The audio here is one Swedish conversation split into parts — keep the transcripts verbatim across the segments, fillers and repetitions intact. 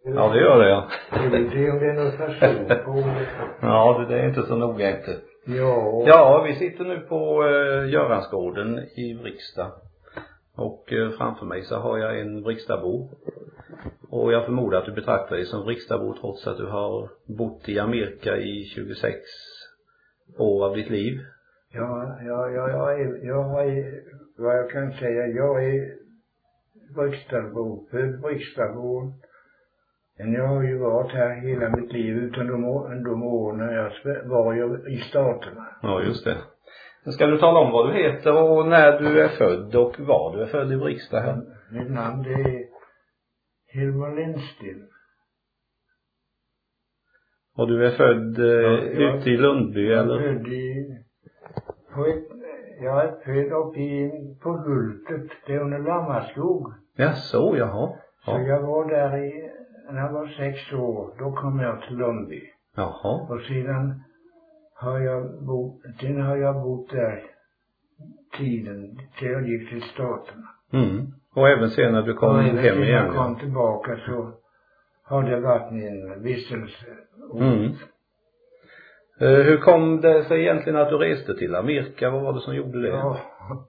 Ja, det gör det, ja. Det är om det är någon person på. Ja, det är inte så noga inte. Ja. Ja, vi sitter nu på uh, Göransgården i Vrigstad. Och uh, framför mig så har jag en Vrigstadbo. Och jag förmodar att du betraktar dig som Vrigstadbo trots att du har bott i Amerika i tjugosex år av ditt liv. Ja, ja, ja, jag är, jag är, vad jag kan säga, jag är Vrigstadbo, född Vrigstadbo. Men jag har ju varit här hela mitt liv utan de, de åren när jag var jag i Staterna. Ja, just det. Men ska du tala om vad du heter och när du är född och var du är född i Vrigstad här? Mitt namn det är Hilmer Lindsten. Och du är född eh, ja, jag, ute i Lundby jag eller? Jag är född i, på ett, jag är född uppe i, på Hultet, det är under Lammarskog. Ja, så, jaha. Ja. Så jag var där i, när jag var sex år, då kom jag till Lundby. Jaha. Och sedan har jag bott, sen har jag bott där tiden till jag gick till Staterna. Mm. Och även sen när du kom hem igen? Och jag kom tillbaka så har det varit min vistelse. Mm. Uh, hur kom det sig egentligen att du reste till Amerika? Vad var det som gjorde det? Ja,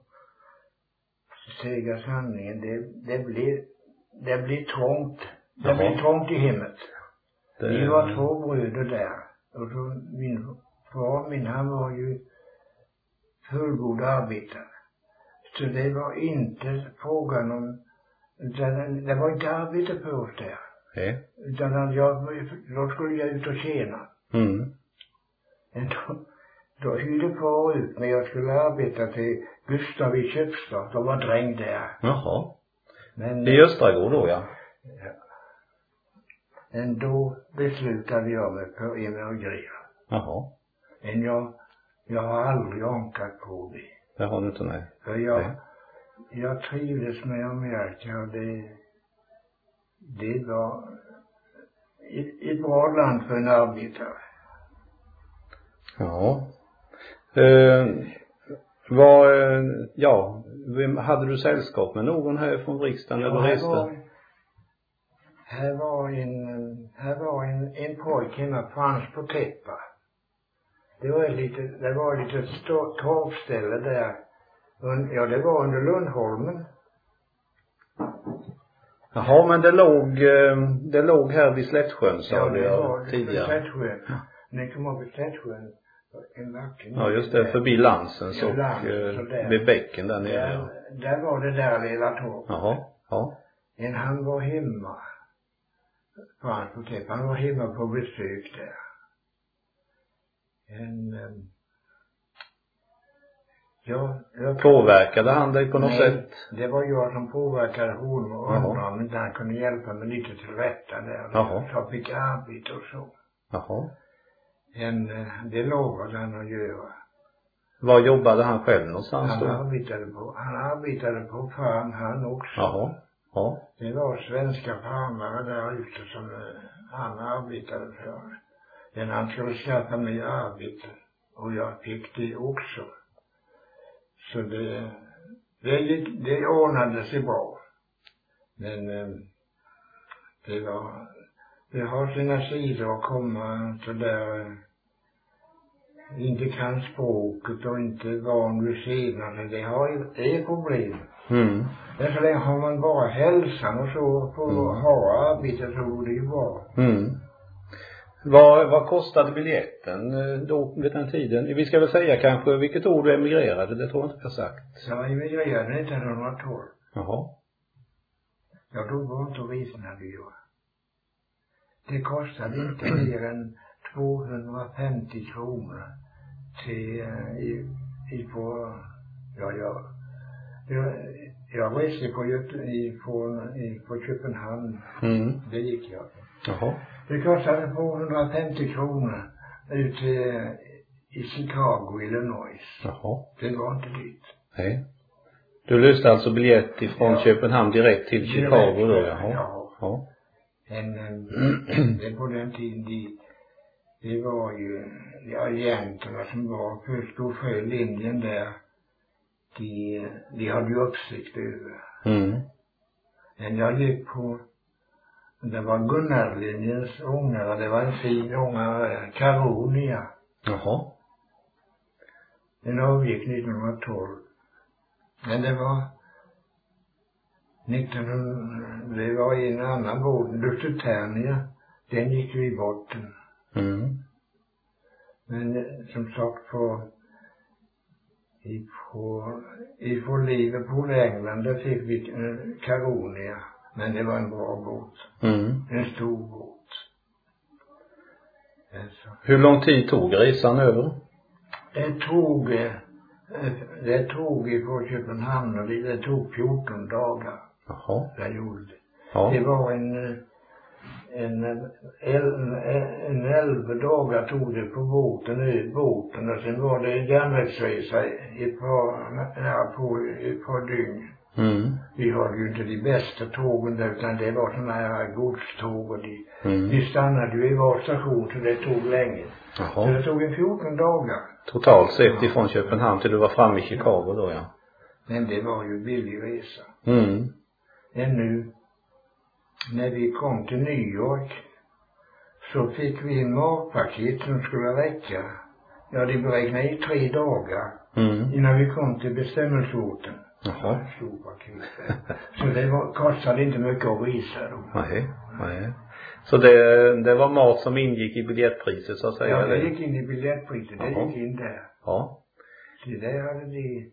säga sanningen, det, det blir, det blir trångt. Det Jaha. blir trångt i hemmet. Det... Vi var två bröder där. Och så min far, min han var ju fullgod arbetare. Så det var inte frågan om, utan det var inte arbete på oss där. Nej. Utan jag, då skulle jag ut och tjäna. Mm. Men då, då hyrde far ut men jag skulle arbeta till Gustav i Köpstad. De var dräng där. Jaha. Men, i Östragård då, ja. Ja. Men då beslutade jag mig på att emigrera. Jaha. Men jag, jag har aldrig ankat på det. Det har du inte, nej. För jag, nej. jag trivdes med Amerika och det, det var ett bra land för en arbetare. Ja. Eh, var, ja, vem, hade du sällskap med någon här från riksdagen när ja, du här reste? var, här var en, här var en, en pojke hemma, Frans på Täppa. Det var lite, det var lite stort torpställe där. Ja, det var under Lundholmen. Jaha, men det låg, det låg här vid Slättsjön, sa ja, du det var tidigare. Slättsjön. Ja. När jag kom upp vid Slättsjön, en vacker. Ja, just det, förbi Lansens ja, och Lansens, eh, vid bäcken där nere. Där, där var det där lilla torp. Jaha, ja. Men han var hemma. Frans på Täppa, han var hemma på besök där. En, um, ja, jag påverkade han dig på något nej, sätt? Det var jag som påverkade honom och Jaha. andra, men han kunde hjälpa mig lite till rätta där. Jaha. Så jag fick arbete och så. Jaha. Men det lovade han att göra. Var jobbade han själv någonstans han då? Arbetade på, han arbetade på farm han också. Jaha. Ja. Det var svenska farmare där ute som han arbetade för. Men han skulle skaffa mig arbete. Och jag fick det också. Så det, det, gick, det ordnade sig bra. Men det var, det har sina sidor att komma så där inte kan språket och inte van vid scenerna. Det har det är problem. Mm. Men så länge har man bara hälsan och så på mm. ha arbete så borde det ju vara. Mm. Vad, vad kostade biljetten då vid den tiden? Vi ska väl säga kanske vilket år du emigrerade, det tror jag inte jag har sagt. Jag emigrerade nittonhundratolv. Jaha. Jag drog runt och visnade ju. Det kostade inte mer än tvåhundrafemtio kronor till, i, i på, ja, ja. Jag, jag reste på, i, på, i, på Köpenhamn. Mm. Det gick jag. Jaha. Det kostade tvåhundrafemtio kronor ut i, i Chicago, Illinois. Jaha. Det var inte dit. Nej. Du löste alltså biljett ifrån ja. Köpenhamn direkt till direkt, Chicago då? Jaha. Ja. Ja. En, det på den tiden de, det var ju ja, agenterna som var först och för linjen där. De, de hade ju uppsikt över. Mm. Men jag gick på Det var Gunnarlinjens ångare. Det var en fin ångare. Caronia. Jaha. Den avgick nittonhundratolv. Men det var nittonhundra, det var en annan båt, Lusitania. Den gick ju i botten. Mm. Men som sagt på i på i på Liverpool, England, där fick vi en Caronia. Men det var en bra båt. Mm. En stor båt. Alltså. Hur lång tid tog resan över? Det tog eh, det tog ifrån Köpenhamn och det tog fjorton dagar. Jaha. Det gjorde det. Ja. Det var en en en, en elva dagar tog det på båten, i båten, och sen var det en järnvägsresa i ett par, ja, på ett par dygn. Mm. Vi hade ju inte de bästa tågen där, utan det var såna här godståg, och de, Mm. de stannade ju i var station, så det tog länge. Jaha. Så det tog en fjorton dagar. Totalt sett ifrån Köpenhamn till du var framme i Chicago då, ja. Men det var ju billig resa. Mm. Ännu när vi kom till New York så fick vi en matpaket som skulle räcka. Ja, det beräknade i tre dagar Mm. innan vi kom till bestämmelseorten. Jaha. En stor paket. Så det var, kostade inte mycket att resa då. Nej, nej. Så det, det var mat som ingick i biljettpriset så att säga? Ja, det eller? gick in i biljettpriset. Det Jaha. gick in där. Ja. Så där hade de,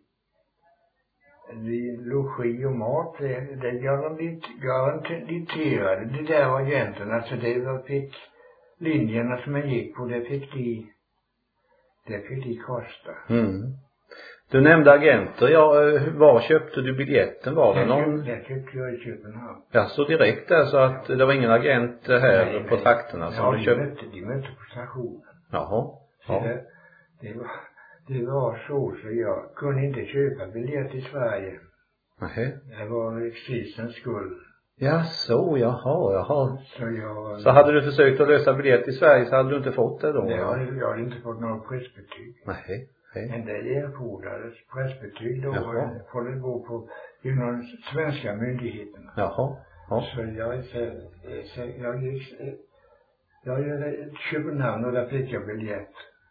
de logi och mat, det, det garanti, garanterade de där agenterna. Så det var, fick linjerna som man gick på, det fick de, det fick de kosta. Mm. Du nämnde agenter. Ja, var köpte du biljetten? Var det Det någon? köpte, det köpte jag i Köpenhamn. Ja, så direkt där, så att det var ingen agent här Nej, på nej. trakterna som Ja, du de köpte? mötte, de mötte på stationen. Jaha. Så Ja. det, det var, det var så, så jag kunde inte köpa biljett i Sverige. Nej. Det var excisens skull. Ja, så, jaha, jaha. Så jag... Så hade du försökt att lösa biljett i Sverige så hade du inte fått det då? Det hade, jag hade inte fått något pressbetyg. Nej, nej. Men det erfordrades pressbetyg då. Jaha. För det går på inom svenska myndigheterna. Jaha. Ja. Så jag, så, så, jag gick, jag gjorde Köpenhamn och där fick jag biljett.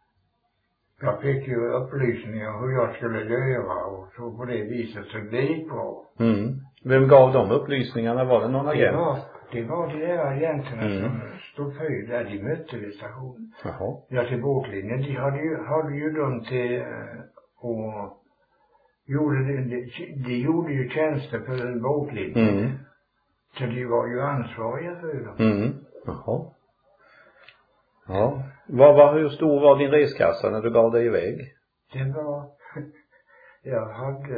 Jag fick ju upplysningar hur jag skulle göra, och så på det viset så det gick bra. Mm. Vem gav de upplysningarna? Var det någon Det agent? var, det var de där agenterna Mm. som stod för där, de mötte vid stationen. Jaha. Ja, till båtlinjen. De hade ju, hade ju dem till, eh, och gjorde, de, de, de gjorde ju tjänster för en båtlinje. Mm. Så de var ju ansvariga för dem. Mm. Jaha. Ja. Vad var, hur stor var din reskassa när du gav dig iväg? Det var, jag hade,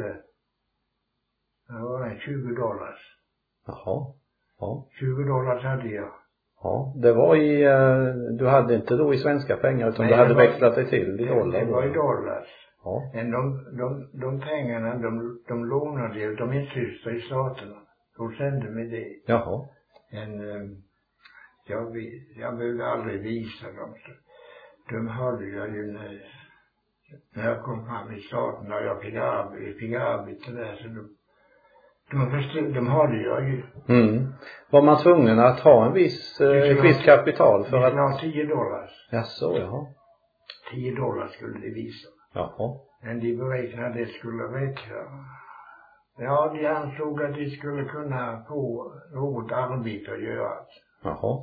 det var en tjugo dollars. Jaha. Ja. tjugo dollars hade jag. Ja. Det var i, eh, du hade inte då i svenska pengar utan Nej, du hade det var- växlat dig till i Det, dollar. det var i då. dollars. Ja. Men de, de, de pengarna, de, de lånade ju, de min syster i staterna. De sände mig det. Jaha. Men eh, jag, vi- jag behövde aldrig visa dem. Så de hade jag ju när, när jag kom fram i staten, när jag fick arbete, fick arbete där. Så de, de, förstod, de hade jag ju. Mm. Var man tvungen att ha en viss, eh, ett visst kapital för Vi att... skulle ha tio dollars. Ja, så, jaha. tio dollar skulle de visa. Jaha. Men de beräknade att det skulle räcka. Ja, de ansåg att de skulle kunna få något arbete att göra. Jaha.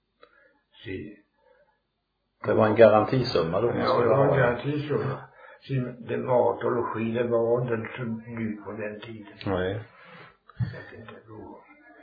Se. Det var en garantisumma då man Ja, skulle det var ha. en garantisumma. Se, det mat och logi, det var inte så dyrt på den tiden. Nej. Så att det inte går.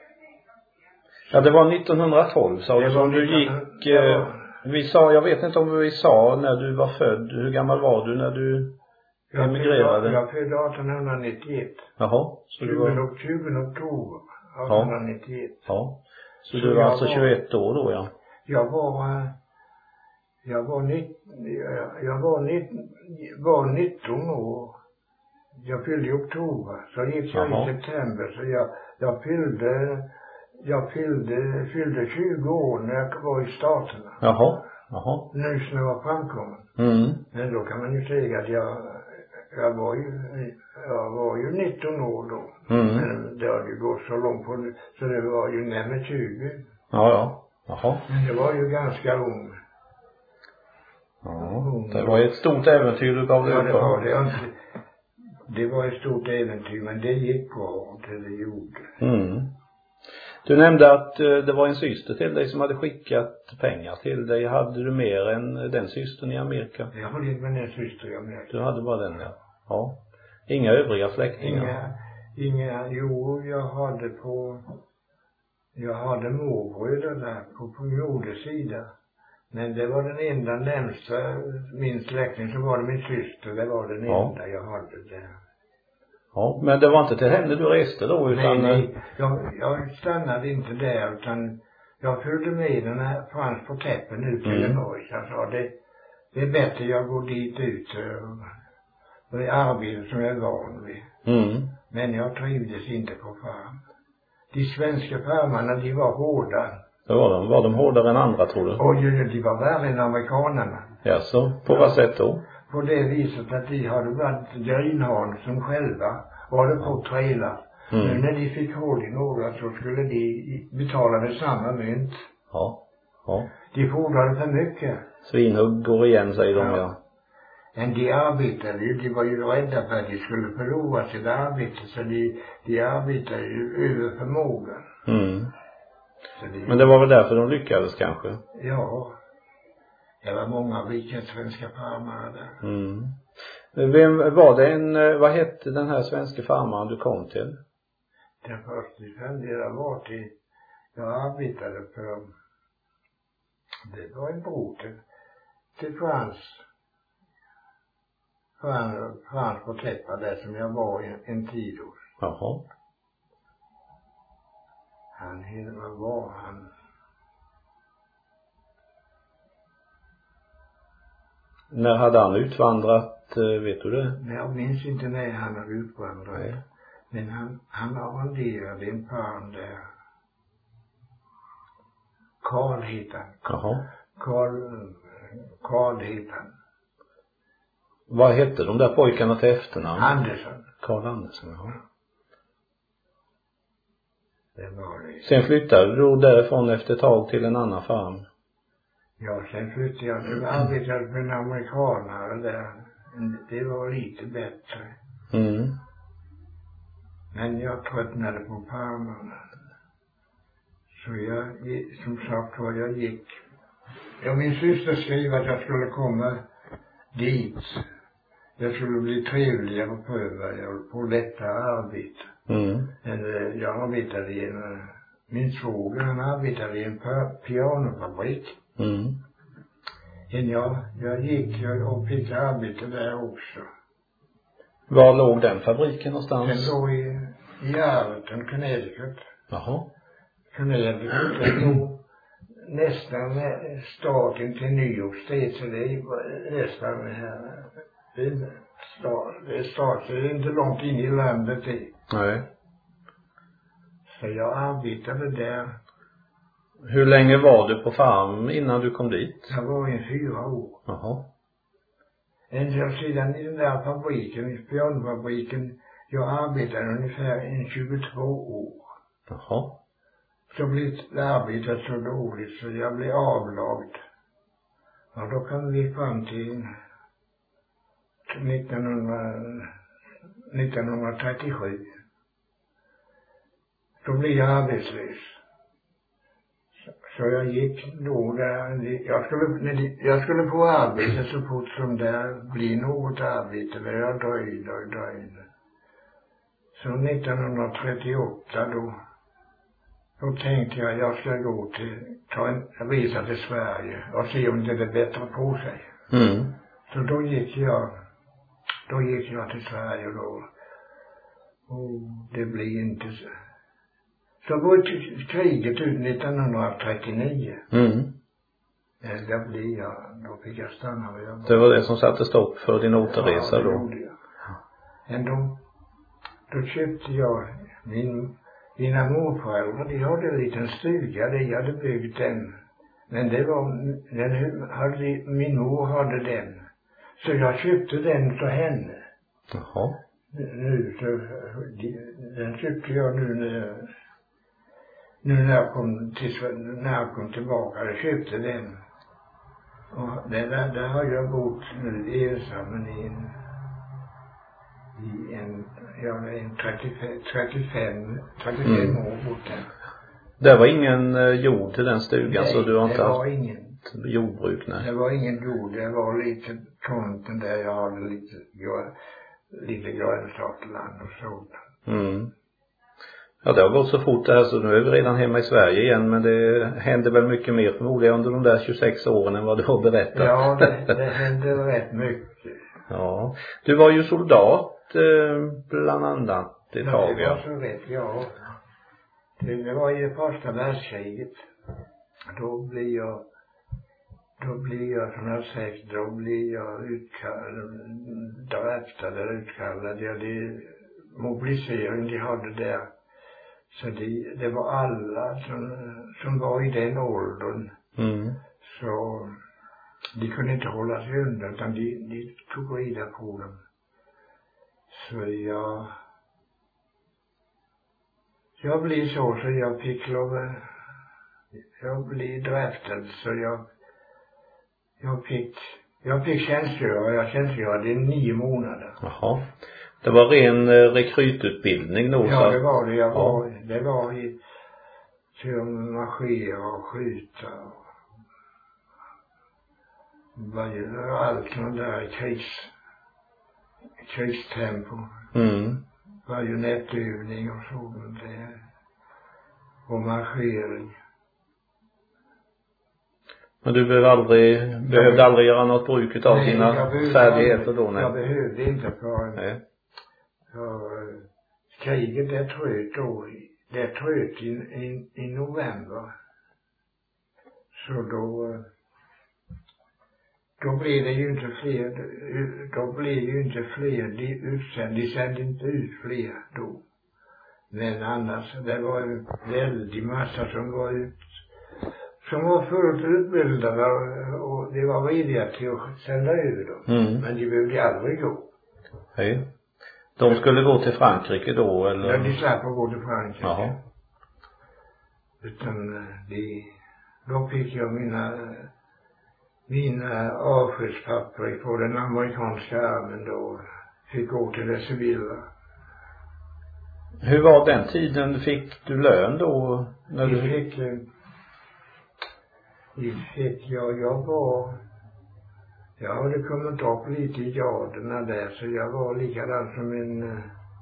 Ja, det var nittonhundratolv sa Det du var som du nittonhundra- gick, ja. eh, vi sa, jag vet inte om vi sa när du var född, hur gammal var du när du Jag emigrerade? födde- Jag födde arton nittioett. Jaha, så du var, tjugonde oktober arton nittioett. ja. Så, Så du var jag alltså var- tjugoett år då, ja. Jag var, eh, jag var nitt, jag, jag var nitt, var nitton år. Jag fyllde i oktober. Så gick jag Jaha. i september. Så jag, jag fyllde, jag fyllde, fyllde tjugo år när jag var i staterna. Jaha, jaha. Nu när jag var framkommen. Mm. Men då kan man ju säga att jag, jag var ju, jag var ju nitton år då. Mm. Men det hade ju gått så långt på, så det var ju närmare tjugo. Ja, ja. Jaha. Men det var ju ganska ung. Ja, det var ett stort äventyr du gav dig Ja, ut det på. var det. Inte, det var ett stort äventyr, men det gick bra det det gjorde. Mm. Du nämnde att eh, det var en syster till dig som hade skickat pengar till dig. Hade du mer än den systern i Amerika? Jag har inte med en syster jag med. Du hade bara den, ja. Ja. Inga övriga släktingar? Inga, inga, jo, jag hade på, jag hade morbröder där på, på moders sida. Men det var den enda närmsta, min släkting, så var det min syster. Det var den Ja. enda jag hade där. Ja, men det var inte till henne du reste då, utan... Nej, nej. Jag, jag stannade inte där, utan jag följde med den här Frans på täppen ut till Mm. Norge. Jag sa, det, det är bättre jag går dit ut. Och det är arbete som jag är van vid. Mm. Men jag trivdes inte på farm. De svenska farmarna, de var hårda. Det var de. Var de hårdare än andra, tror du? Och ju, de var värre än amerikanerna. Ja, så på vad sätt då? På det viset att de hade varit grinhorn som själva var det på trailar. Mm. Men när de fick hål i några så skulle de betala med samma mynt. Ja. Ja. De fordrade för mycket. Svinhugg går igen, säger de, Ja. ja. Men de arbetade ju, de var ju rädda för att de skulle förlora sitt arbete. Så de, de arbetade ju över förmågan. Mm. Så de, Men det var väl därför de lyckades kanske? ja. Det var många rika svenska farmare där. Mm. Vem var det en, vad hette den här svenska farmaren du kom till? Den första jag var till, jag arbetade för, det var en bror till, till Frans, Frans, Frans på Täppa där som jag var en, en tid hos. Jaha. Han, vad var han? När hade han utvandrat, vet du det? Men jag minns inte när han hade utvandrat. Nej. Men han, han arrenderade en pan där. Karl heter han. Jaha. Karl, Karl heter han. Vad hette de där pojkarna till efternamn? Andersson. Karl Andersson, ja. Det var det. Sen flyttade du då därifrån efter ett tag till en annan farm? Ja, sen flyttade jag till arbetade för en amerikanare där. Det var lite bättre. Mm. Men jag tröttnade på farmarna. Så jag, som sagt var, jag gick. Ja, min syster skrev att jag skulle komma dit. Det skulle bli trevligare att pröva. Jag på lättare arbete. Mm. Men jag arbetade i en, min svåger han arbetade i en pianofabrik. Mm. Men jag, jag gick och fick arbete där också. Var låg den fabriken någonstans? Den låg i, i Arlington, Connecticut. Jaha. Connecticut, den låg nästan starten till New York State, så det är nästan här. Det är start, det är start, så det är inte långt in i landet det. Nej. Så jag arbetade där. Hur länge var du på farm innan du kom dit? Jag var i fyra år. Jaha. Ända sedan i den där fabriken, i pianofabriken, jag arbetade ungefär en tjugotvå år. Jaha. Så blev arbetet så dåligt så jag blev avlagd. Och då kom vi fram till nittonhundratrettiosju. Då blev jag arbetslös. Så jag gick då där, jag skulle, jag skulle få arbete så fort som det blir något arbete, men jag dröjde och dröjde. Så nittonhundratrettioåtta då, då tänkte jag jag ska gå till, ta en resa till Sverige och se om det är bättre på sig. Mm. Så då gick jag, då gick jag till Sverige då. Och det blev inte så. Så bröt kriget ut nittonhundratrettionio. Mm. Där blev jag, då fick jag stanna vid jag. Det var det som satte stopp för din återresa ja, det då? gjorde jag. Men då, då köpte jag min, mina morföräldrar, de hade en liten stuga, de hade byggt den. Men det var, den hade, min mor hade den. Så jag köpte den för henne. Jaha. Nu så, den köpte jag nu när Nu när jag kom till, när jag kom tillbaka, jag köpte den. Och där, där har jag bott nu ensam i en, i en, ja, en trettiofem, trettiofem, trettiofem Mm. år bott där. Det var ingen eh, jord till den stugan, Nej, så du har inte det haft var ingen, jordbruk, nej. det var ingen jord, det var lite konten där jag hade lite, grön, lite grönsaksland och så. Mm. Ja, det har gått så fort det här, så nu är vi redan hemma i Sverige igen, men det händer väl mycket mer förmodligen under de där tjugosex åren än vad du har berättat. Ja, det, det hände rätt mycket. Ja. Du var ju soldat eh, bland annat ett Ja, tag. det var så rätt, ja. Det, det var i första världskriget. Då blir jag, då blir jag, som jag sagt, då blir jag utkallad, draftad eller utkallad. Ja, det mobilisering de hade där. Så det, det var alla som, som var i den åldern. Mm. Så de kunde inte hålla sig undan, utan de, de tog reda på dem. Så jag, jag blev så, så jag fick lov, jag blev draftad, så jag, jag fick, jag fick tjänstgöra, jag tjänstgjorde i nio månader. Jaha. Det var ren eh, rekrytutbildning då? Ja, så... det var det. Jag ja. var, det var i, till att marschera och skjuta och vad gäller allt sånt där i krigs, krigstempo. Mm. Bajonettövning och sånt där. Och marschering. Men du behövde aldrig, behövde jag, aldrig göra något bruk utav nej, dina färdigheter då? Nej, jag behövde inte för, nej. för kriget det tröt då, det tröt i, i, i november. Så då, då blev det ju inte fler, då blev ju inte fler de utsända, de sände inte ut fler då. Men annars, det var en väldig massa som var ut, som var fullt utbildade och de var villiga till att sända över dem. Mm. Men de behövde aldrig gå. Hej. De skulle gå till Frankrike då, eller? Ja, de slapp att gå till Frankrike. Jaha. Utan de, då fick jag mina, mina avskedspapper på den amerikanska armen då. Fick gå till det civila. Hur var den tiden? Fick du lön då? När Vi du... fick, vi fick, ja, jag var, jag hade kommit upp lite i graderna där, så jag var likadan som en,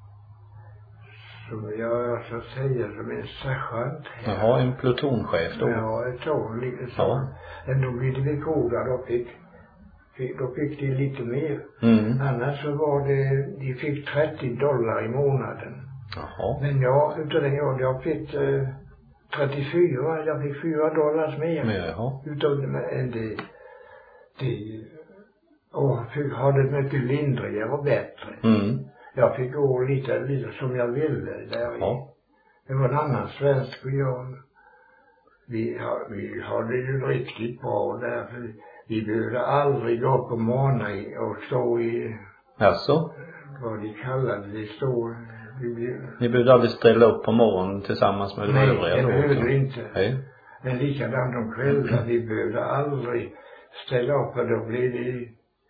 som jag så säger, som en sergeant. Jaha, en plutonchef då? Ja, ett så, lite så. Ja. Ändå blev det bekodad och fick, fick, då fick de lite mer. Mm. Annars så var det, de fick trettio dollar i månaden. Jaha. Men jag, utav den jag, jag fick eh, trettiofyra, jag fick fyra dollars mer. Men, jaha. Utav det, än det, det, och fick, hade det mycket lindrigare och bättre. Mm. Jag fick gå lite, lite som jag ville där. Ja. Det var en annan svensk och jag, vi, vi hade ju riktigt bra där, för vi behövde aldrig gå upp på morgonen och stå i, Alltså? vad de kallade det, stå, vi blev, Ni behövde aldrig ställa upp på morgonen tillsammans med de nej, övriga det då? behövde vi inte. Nej. Men likadant de kvällar, vi behövde aldrig ställa upp, och då blir det,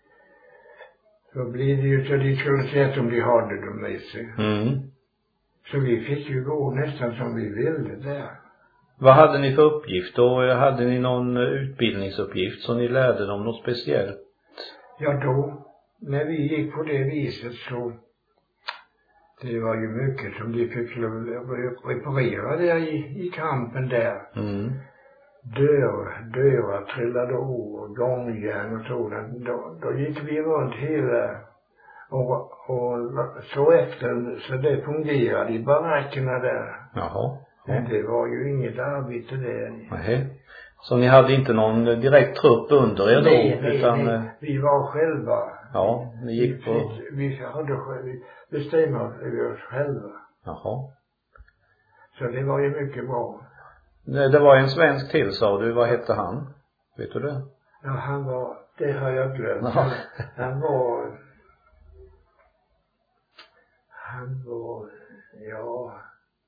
då blir det ju så de skulle se som de hade dem med sig. Mm. Så vi fick ju gå nästan som vi ville där. Vad hade ni för uppgift då? Hade ni någon utbildningsuppgift så ni lärde dem något speciellt? Ja, då, när vi gick på det viset så, det var ju mycket som de fick reparera där i, i kampen där. Mm. Dörr, dörrar trillade och gångjärn och sådant. Då, då gick vi runt hela och, och så efter, så det fungerade i barackerna där. Jaha. Men det var ju inget arbete där. Nej. Så ni hade inte någon direkt trupp under er då? Nej, nej, utan, nej. Vi var själva. Ja, ni gick på... Vi, vi hade vi bestämde över oss själva. Jaha. Så det var ju mycket bra. Det, det var en svensk till, sa du. Vad hette han? Vet du det? Ja, han var, det har jag glömt. Ja. Han, han var, han var, ja,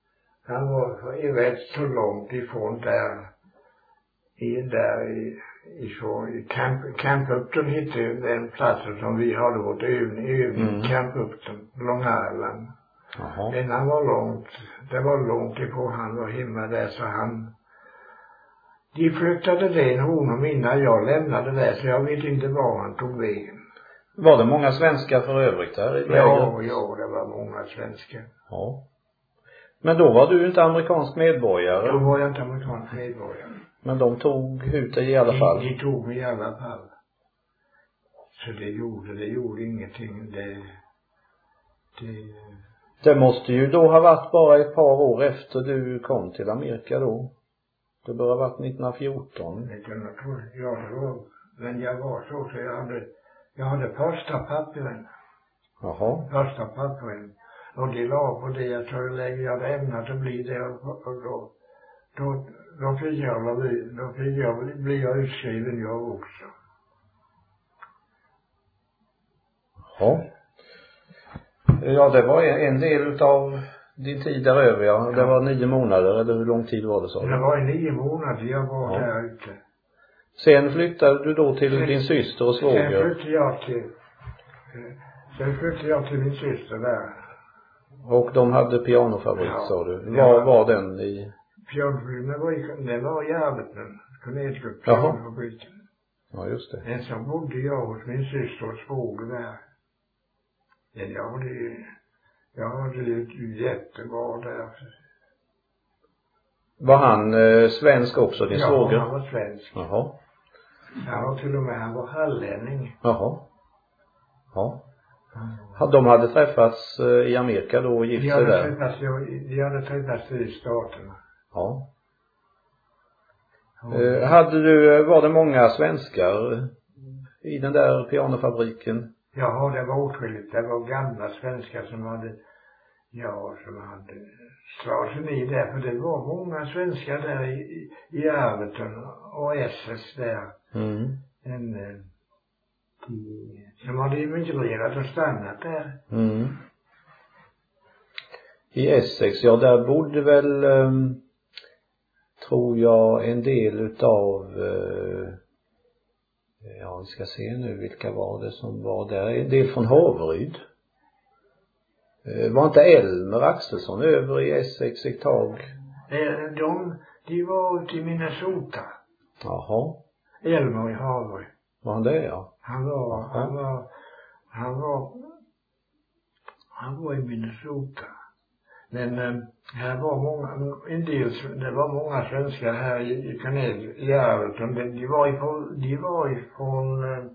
Han var i rätt så långt ifrån där, i, där i, i så, i Camp, Camp Upton hette den platsen som vi hade vårt övning, övning mm. Camp Upton, Long Island. Jaha. Men han var långt, det var långt ifrån han var hemma där, så han, de flyttade den honom innan jag lämnade där, så jag vet inte var han tog vägen. Var det många svenskar för övrigt där i lägret? Ja, ja, det var många svenskar. Ja. Men då var du inte amerikansk medborgare? Då var jag inte amerikansk medborgare. Men de tog ut dig i alla fall? De, de tog mig i alla fall. Så det gjorde, det gjorde ingenting. Det, det... det måste ju då ha varit bara ett par år efter du kom till Amerika då? Det bör ha varit nittonhundrafjorton. nittonhundrafjorton, ja det var. Men jag var så, så jag hade, jag hade första pappren. Jaha. Första pappren. Och det la på det jag tror läge jag hade ämnat att bli det, och, och då, då, då fick jag bli, då fick jag bli jag utskriven jag också. Ja. Ja, det var en del utav din tid där över, ja. Det var nio månader, eller hur lång tid var det så? Det var i nio månader jag var ja. Där ute. Sen flyttade du då till sen, din syster och svåger? Sen flyttade jag till, sen flyttade jag till min syster där. Och de hade pianofabrik, ja. Sa du. Var ja. Var den i? Pianofabriken, det var i, det var i Arbetten. Connecticut pianofabriken. Ja, just det. Men så bodde jag hos min syster och svåger där. Men jag hade, jag hade ju jättebra där. Var han eh, svensk också, din ja, svåger? Ja, han var svensk. Jaha. Han var till och med, han var hallänning. Jaha. Ja. Mm. De hade träffats eh, i Amerika då och gift sig där? Träffats, de hade träffats i staterna. Ja. Mm. Eh, hade du, var det många svenskar i den där pianofabriken? Ja, det var åtskilligt. Det var gamla svenskar som hade, ja, som hade slagit sig i där. För det var många svenskar där i, i Arbeton och S S där. Mm. En, de, som hade emigrerat och stannat där. Mm. I Essex, ja, där bodde väl, um, tror jag, en del utav, uh, ja, vi ska se nu vilka var det som var där. En del från Haveryd. Uh, var inte Elmer Axelsson över i Essex ett tag? De, de var ute i Minnesota. Jaha. Elmer i Haveryd. Var han det, ja? Han var, Aha. han var, han var, han var i Minnesota. Men äh, här var många, en del, det var många svenskar här i, i Kanel, i Arbeton. De, de var ifrån, de var ifrån, äh,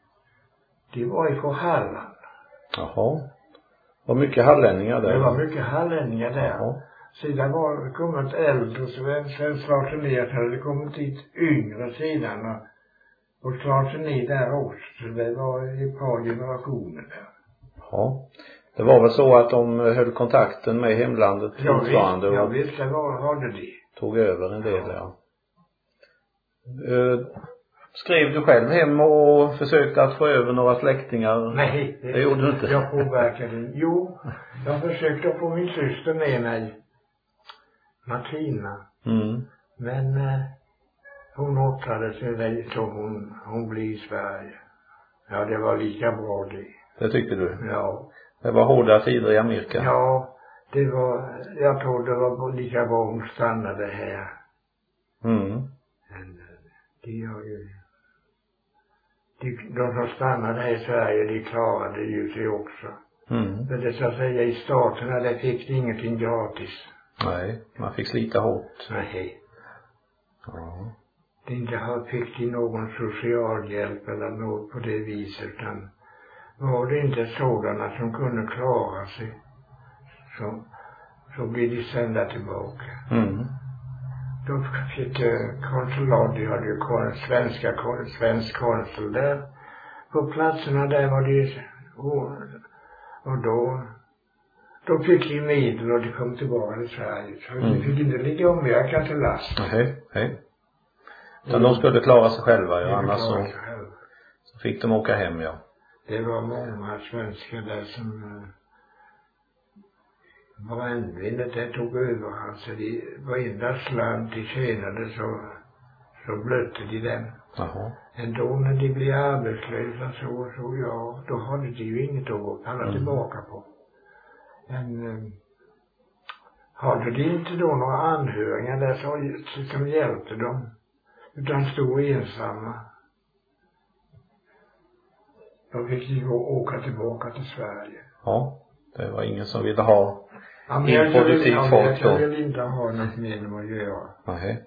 de var ifrån Halland. Jaha. Var mycket hallänningar där? Det var mycket hallänningar där. Jaha. Sedan var det kommit äldre svenskar slagit sig ner, så hade det kommit dit yngre sidan och, och slagit sig ner där också. Så det var ett par generationer där. Ja. Det var väl så att de höll kontakten med hemlandet fortfarande? Ja, visst, det var, hade de. Tog över en del, ja. ja. Uh, skrev du själv hem och försökte att få över några släktingar? Nej, det, det gjorde du inte. Jag påverkade. Jo, jag försökte få min syster med mig, Martina. Mm. Men eh, hon åtrade sig så hon, hon blev i Sverige. Ja, det var lika bra det. Det tyckte du? Ja. Det var hårda tider i Amerika? Ja, det var, jag tror det var lika bra hon stannade här. Mm. Men de har ju, de, de som stannade här i Sverige, de klarade ju sig också. Mm. Men det så att säga i staterna, där fick de ingenting gratis. Nej, man fick slita hårt. Nej. Ja. Det inte fick de någon socialhjälp eller något på det viset, utan var det inte sådana som kunde klara sig, så, så blev de sända tillbaka. Mm. Då fick eh, konsulat, de hade ju svenska, svensk konsul där. På platserna där var det, och, och då, då fick de medel och de kom tillbaka till Sverige. Så mm. de fick inte ligga omverka till last. Nej, nej. Så mm. de skulle klara sig själva, ja, annars så, så fick de åka hem, ja. Det var många svenskar där som, brännvinet det tog över. Alltså de, varenda slant de tjänade så, så blötte de den. Jaha. Ändå när de blev arbetslösa så, så ja, då hade de ju inget att falla mm. tillbaka på. Men eh, hade de inte då några anhöriga där så, som hjälpte dem, utan stod ensamma, då fick de gå åka tillbaka till Sverige. Ja, det var ingen som ville ha ja, improduktiv ja, folk då. Jag vill inte ha något med dem att göra. Nej.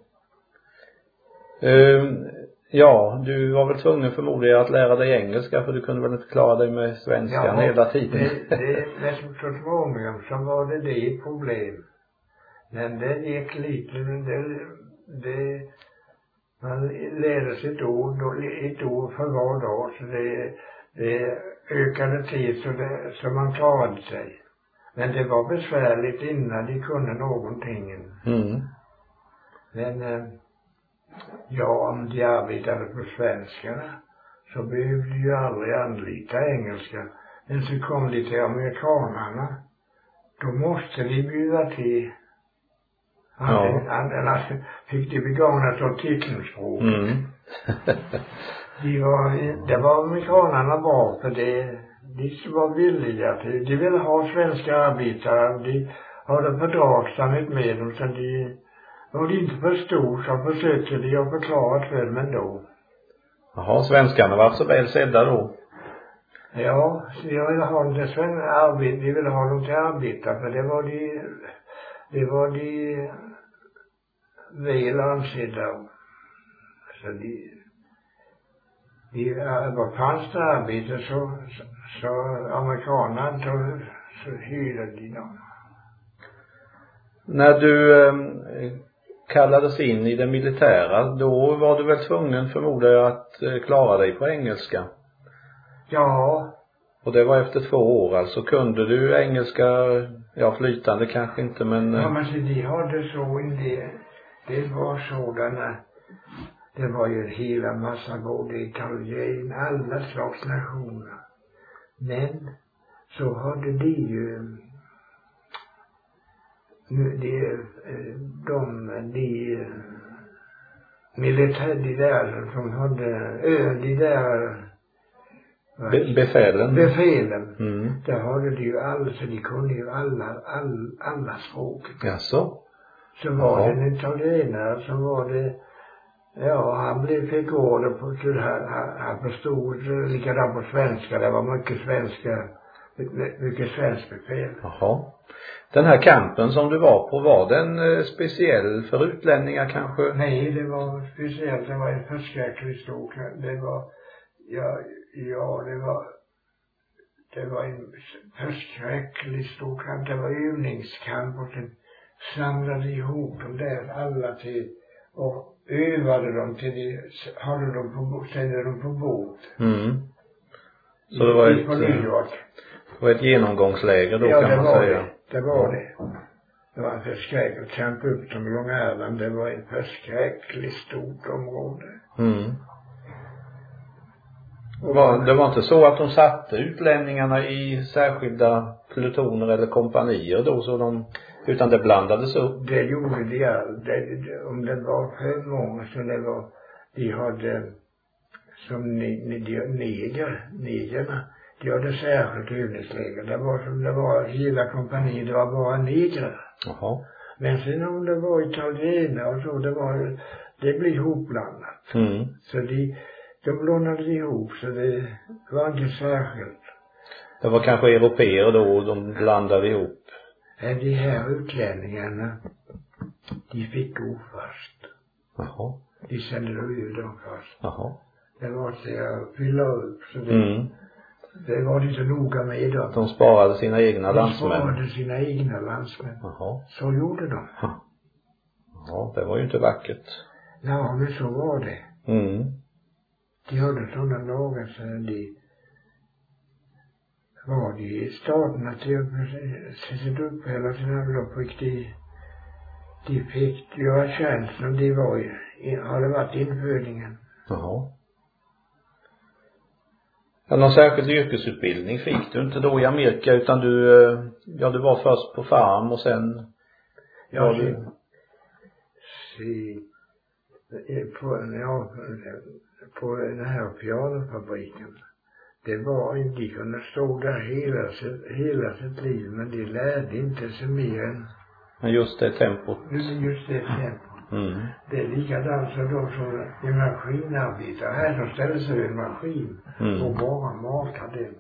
Um, ja, du var väl tvungen förmodligen att lära dig engelska, för du kunde väl inte klara dig med svenskan ja, hela tiden. det, det, det som så småningom så var det det problem. Men det gick lite, det, det man lärde sig ett ord, ett ord för var dag, så det, det ökade tid så, det, så man klarade sig. Men det var besvärligt innan de kunde någonting. Mm. Men eh, ja, om de arbetade på svenskarna så behövde de ju aldrig anlita engelska. Men så kom de till amerikanerna, då måste de bjuda till. Ja. Annars fick de begagna av teckenspråk. Mm. de var, det var amerikanerna bra för det. De var villiga till. De ville ha svenska arbetare. De hade fördragsamhet med dem. Så de, och de inte förstod så försökte de att förklara för dem ändå. Jaha, svenskarna var så väl sedda då? Ja, så jag ville ha det svenska arbete. De ville ha dem till arbeta. För det var de, det var de väl ansedda. Så de, de var fanns det arbete så, så, så amerikanerna så, så hyrde de dem. När du eh, kallades in i det militära, då var du väl tvungen förmodar jag att eh, klara dig på engelska? Ja. Och det var efter två år, alltså kunde du engelska, ja flytande kanske inte men... Ja men så de hade så en del, det var sådana, det var ju en hela massa både italien, alla slags nationer. Men så hade de ju, de, de, de militär, de där som hade, de där Be- befälen. Befälen. Mm. Där hade de ju alla, så de kunde ju alla, all, alla språk. Jaså? Så var ja. Det en italienare som var det, ja han blev, fick order på, så han, han, han förstod likadant på svenska, det var mycket svenska, mycket svensk befäl. Jaha. Den här kampen som du var på, var den eh, speciell för utlänningar kanske? Nej, det var speciellt, det var en förskräcklig stor, det var, ja, ja det var, det var en förskräcklig stor kamp, det var övningskamp och sen samlade ihop dem där alla till och övade dem till de, hade dem på, ställde dem på båt. Mm. Så det var I, ett, på New York. Det var ett genomgångsläger då ja, kan man säga. Det, det var det. Det var en förskräcklig kamp upp till Long Island, det var en förskräckligt stort område. Mm. Var, det var inte så att de satte utlänningarna i särskilda plutoner eller kompanier då så de, utan det blandades upp? Det gjorde de all, det, det, om det var för många så det var, de hade som ni, ni, de, neger, negerna, de hade särskilt övningsläger. Det var som det var hela kompaniet, det var bara negrer. Jaha. Men sen om det var italienare och så, det var, det blev ihopblandat. Mm. Så de, de blandade ihop så det var inte särskilt. Det var kanske europeer då och de blandade ihop. De här utlänningarna, de fick gå först. Jaha. De sände ut dem först. Jaha. Det var till att fylla upp så det, mm. det var de så noga med dem. De sparade sina egna de landsmän. De sparade sina egna landsmän. Jaha. Så gjorde de. Ja, det var ju inte vackert. Ja, men så var det. Mm. De hade sådana lagar så de var de i staterna till att sätta upp hela sina belopp fick de, de fick göra tjänst om de var i, hade varit infödingen. Jaha. Ja, någon särskild yrkesutbildning fick du inte då i Amerika, utan du, ja, du var först på farm och sen Ja, var se, du... se, på, ja, på den här pianofabriken. Det var inte, de kunde stå där hela sitt, hela sitt liv, men de lärde inte sig mer än... Men just det tempot. Just det tempot. Mm. Det är likadant som de som är maskinarbetare. Här så ställer sig en maskin Mm. och bara matar den.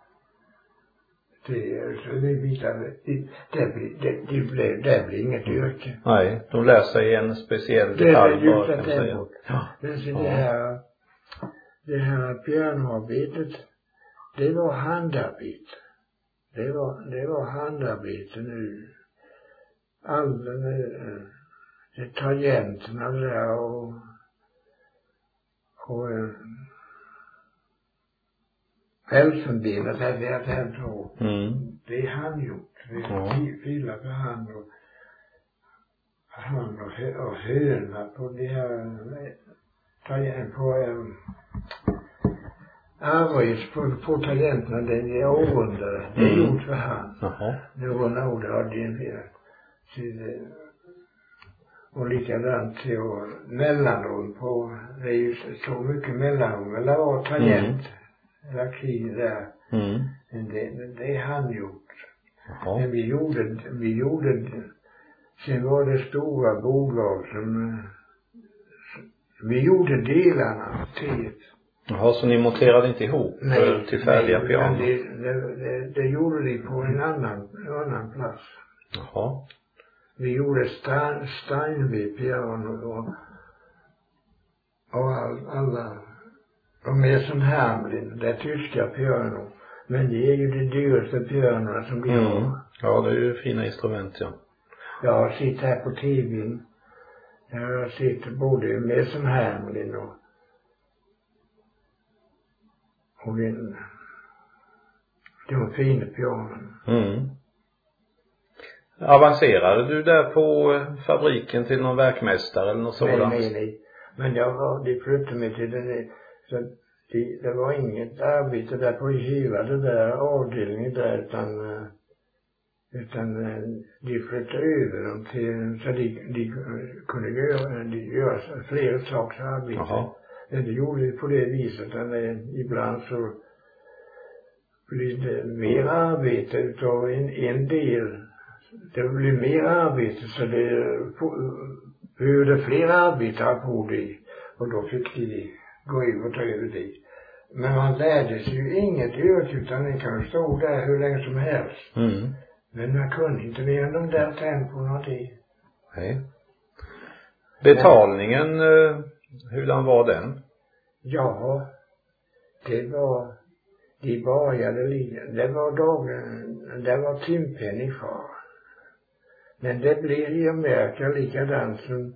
Det, så det visar, det, det, det, det, blir, det blir inget yrke. Nej, de lär sig en speciell detalj. Det är bara, just kan det säga. tempot. Ja. Men så Ja. det här, det här pianoarbetet, det var handarbete. Det var, det var handarbete nu. All den, det tangenterna där och, och elfenbenet hade jag tänkt på. Mm. Det är handgjort. Det Ja. är filar för hand och hand och, hö, och höna på det här tangent på um, avrys på, på tangenterna. Den är avrundade. Det är Mm. gjort för hand. Jaha. Några ord har det en fel. Och likadant till mellanrum på, det är ju så mycket mellanrum, eller var tangent, Mm. lackir där. Mm. Det, det är handgjort. Jaha. Men vi gjorde, vi gjorde, sen var det stora bolag som, vi gjorde delarna till. Jaha, så ni monterade inte ihop Nej, till färdiga nej, pianon? det, det, det, det gjorde vi på en annan, en annan plats. Jaha. Vi gjorde Stein, Steinway-piano och, och all, alla, och med som Hamlin, det tyska piano. Men det är ju de dyraste pianorna som vi Mm. har. Ja, det är ju fina instrument, ja. Jag sitter här på tvn. Jag sitter både med som Hamlin och, och den, de fina pianon. Mm. Avancerade du där på fabriken till någon verkmästare eller något sådant? Nej, nej, nej. Men jag var, de flyttade mig till den, så det, det var inget arbete där på hela det där avdelningen där, utan, utan de flyttade över dem till, så de, de kunde göra, de göra flera slags arbete. Jaha. Det gjorde vi på det viset, att ibland så blir det mer arbete utav en, en del. Det blir mer arbete, så det behövde fler arbetare på det. Och då fick de gå över och ta över det. Men man lärde sig ju inget yrke, utan det kan stå där hur länge som helst. Mm. Men man kunde inte mer än de där temporna det. Nej. Betalningen, Men, hur var den? Ja, det var, de började lite, det var dagen, det var timpenning kvar. Men det blev i Amerika likadant som,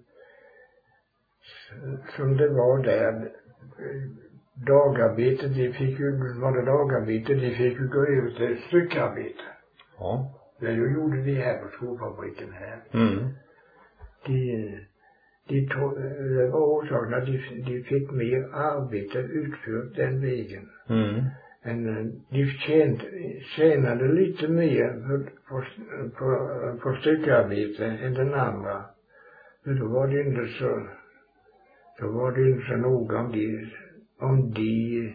som det var där. Dagarbete, de fick ju, var det dagarbete, de fick ju gå ut till styckarbete. Ja. Det gjorde vi här på skofabriken här. Mm. De, de tog, det var orsaken att de, de fick mer arbete utfört den vägen. Mm. Men de tjänade, tjänade lite mer på, på, på, på styckarbete än den andra. Men då var det inte så, då var det inte så noga om de, om de,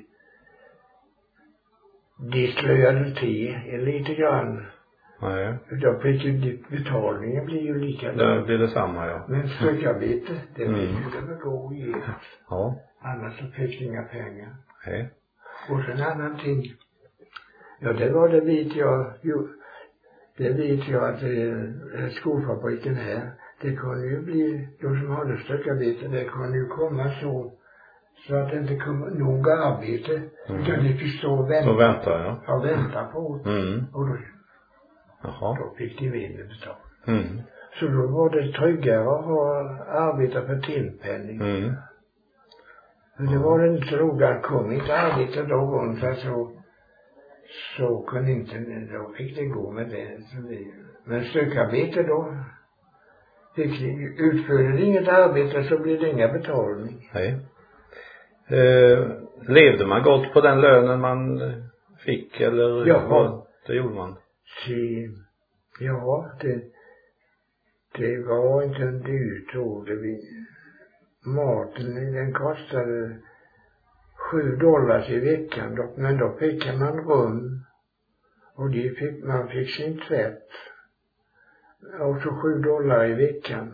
de slöade till lite grann. Nej. Då fick ju betalningen blir ju lika. Det blir det samma, ja. Men styckarbete, det Mm. fick ju det gå igenom. Ja. Annars så fick inga pengar. Nej. Och sen en annan ting. Ja, det var det vet jag. Jo, det vet jag att eh, skofabriken här. Det kunde ju bli, de som hade styckarbete, det kunde ju komma så. Så att det inte kom nog arbete. Mm. Utan de fick stå och vänta. Så väntar jag. Ja, vänta på. Mm. Och då, Jaha. då fick de mindre betalt. Mm. Så då var det tryggare att ha arbeta för timpenning. Mm. Men det var inte så noga, kom inte arbeta någon så så, så kunde inte, då fick det gå med det. Så det men styckarbete då, fick, utförde inget arbete så blev det inga betalning. Nej. Eh, levde man gott på den lönen man fick eller? Ja. Vad, det gjorde man? Se, ja, det, det var inte en dyrt då. Det vi, maten den kostade sju dollar i veckan då, men då fick man rum och det fick, man fick sin tvätt. Och så sju dollar i veckan.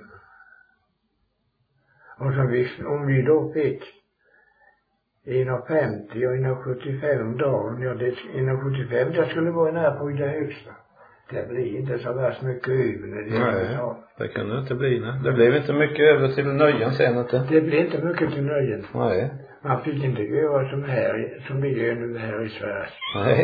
Och så vi, om vi då fick en femtio och en sjuttiofem dagen, ja det en sjuttiofem det skulle vara nära på det högsta. Det blir inte så värst mycket över när det Nej, är det kunde inte bli, nej. Det blev inte mycket över till nöjen sen inte. Det blev inte mycket till nöjen. Nej. Man fick inte göra som här, som vi gör nu här i Sverige. Nej.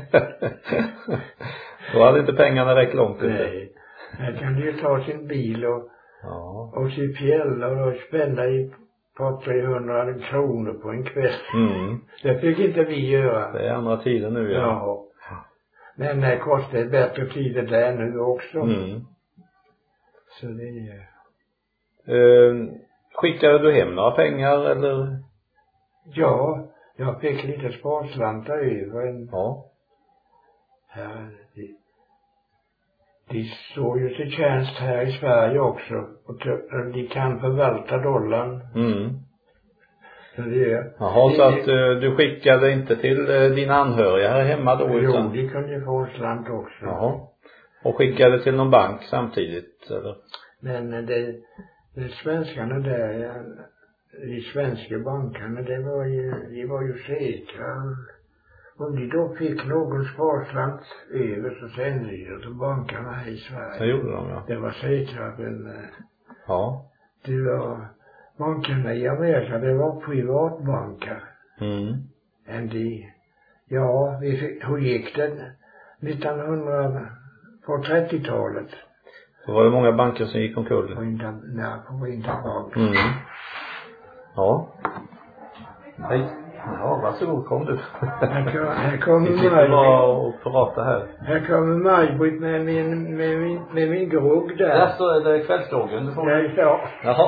Då hade inte pengarna räckt långt. Nej. Här kan du ju ta sin bil och, ja. och sin fjällar och spänna i på trehundra kronor på en kväll. Mm. Det fick inte vi göra. Det är andra tider nu, ja. Ja. Men det kostar bättre tider där nu också. Mm. Så det är... Eh, skickade du hem några pengar eller? Ja, jag fick lite sparslantar över en... Ja. Här, de, de står ju till tjänst här i Sverige också. Och de kan förvalta dollarn. Mm. Så det är... Jaha, så att uh, du skickade inte till uh, dina anhöriga här hemma då? Jo, utan... de kunde få en slant också. Jaha. Och skickade till någon bank samtidigt, eller? Men det, det svenskarna där, de svenska bankerna, det var ju, de var ju säkra. Om de då fick någon sparslant över så sände de till bankerna här i Sverige. Det gjorde de, ja. Det var säkra, men ja. Det var bankerna i Amerika, det var privatbanker. Mm. Men de, ja, vi fick, hur gick det? nittonhundra på trettiotalet. Så var det många banker som gick omkull? På inte, nej, på inte bank. Mm. Ja. Hej. Ja, varsågod, kom du. Här, här kommer vi sitter bara och pratar här. Här kommer Maj-Britt med min, med min, med min grogg där. Där står det kvällsgroggen. Ja, ja. Jaha.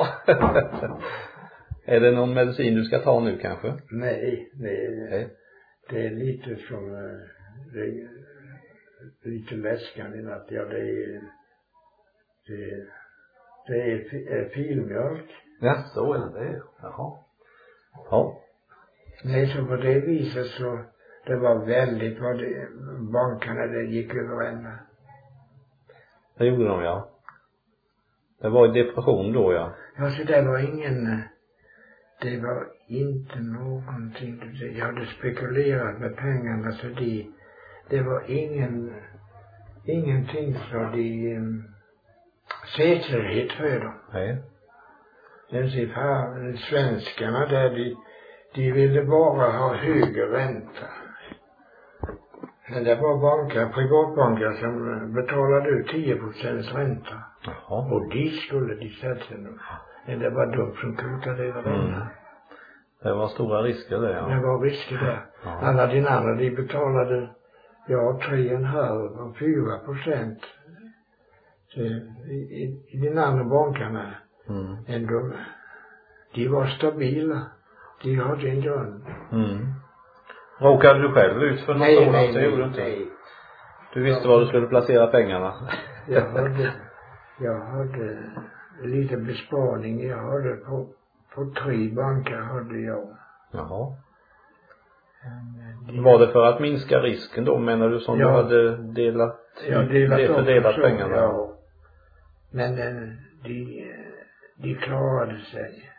Är det någon medicin du ska ta nu kanske? Nej, nej. Nej. Det är lite som, det är lite läskande i natt. Ja, det är, det, det är, är filmjölk. Ja, så är det. Jaha. Ja. Nej, så på det viset så, det var väldigt vad det, bankerna det gick över ända. Det gjorde de, ja. Det var i depression då, ja. Ja, så det var ingen, det var inte någonting, jag hade spekulerat med pengarna så det, det var ingen, ingenting så de, um, säkerhet för dem. Nej. Den ser fan, svenskarna där, de, de ville bara ha högre ränta. Men det var banker, privatbanker som betalade ut tio procent ränta. Jaha. Och de skulle de sätta nu. Men det var de som kutade över ränta. Mm. Det var stora risker det, ja. Det var risker där. Ja. Alla dina andra, de betalade, ja, tre och en halv och fyra procent. Så i, i, i de andra bankerna. Mm. Ändå, de var stabila. De hade en grund. Mm. Råkade du själv ut för något nej, sådant? Nej, det nej, gjorde inte. nej. Du visste var du skulle placera pengarna? Jag hade, jag hade lite besparing. Jag hade på, på tre banker hade jag. Jaha. De, var det för att minska risken då, menar du, som ja, du hade delat, jag delat det fördelat så, pengarna? Ja. Men de, de klarade sig.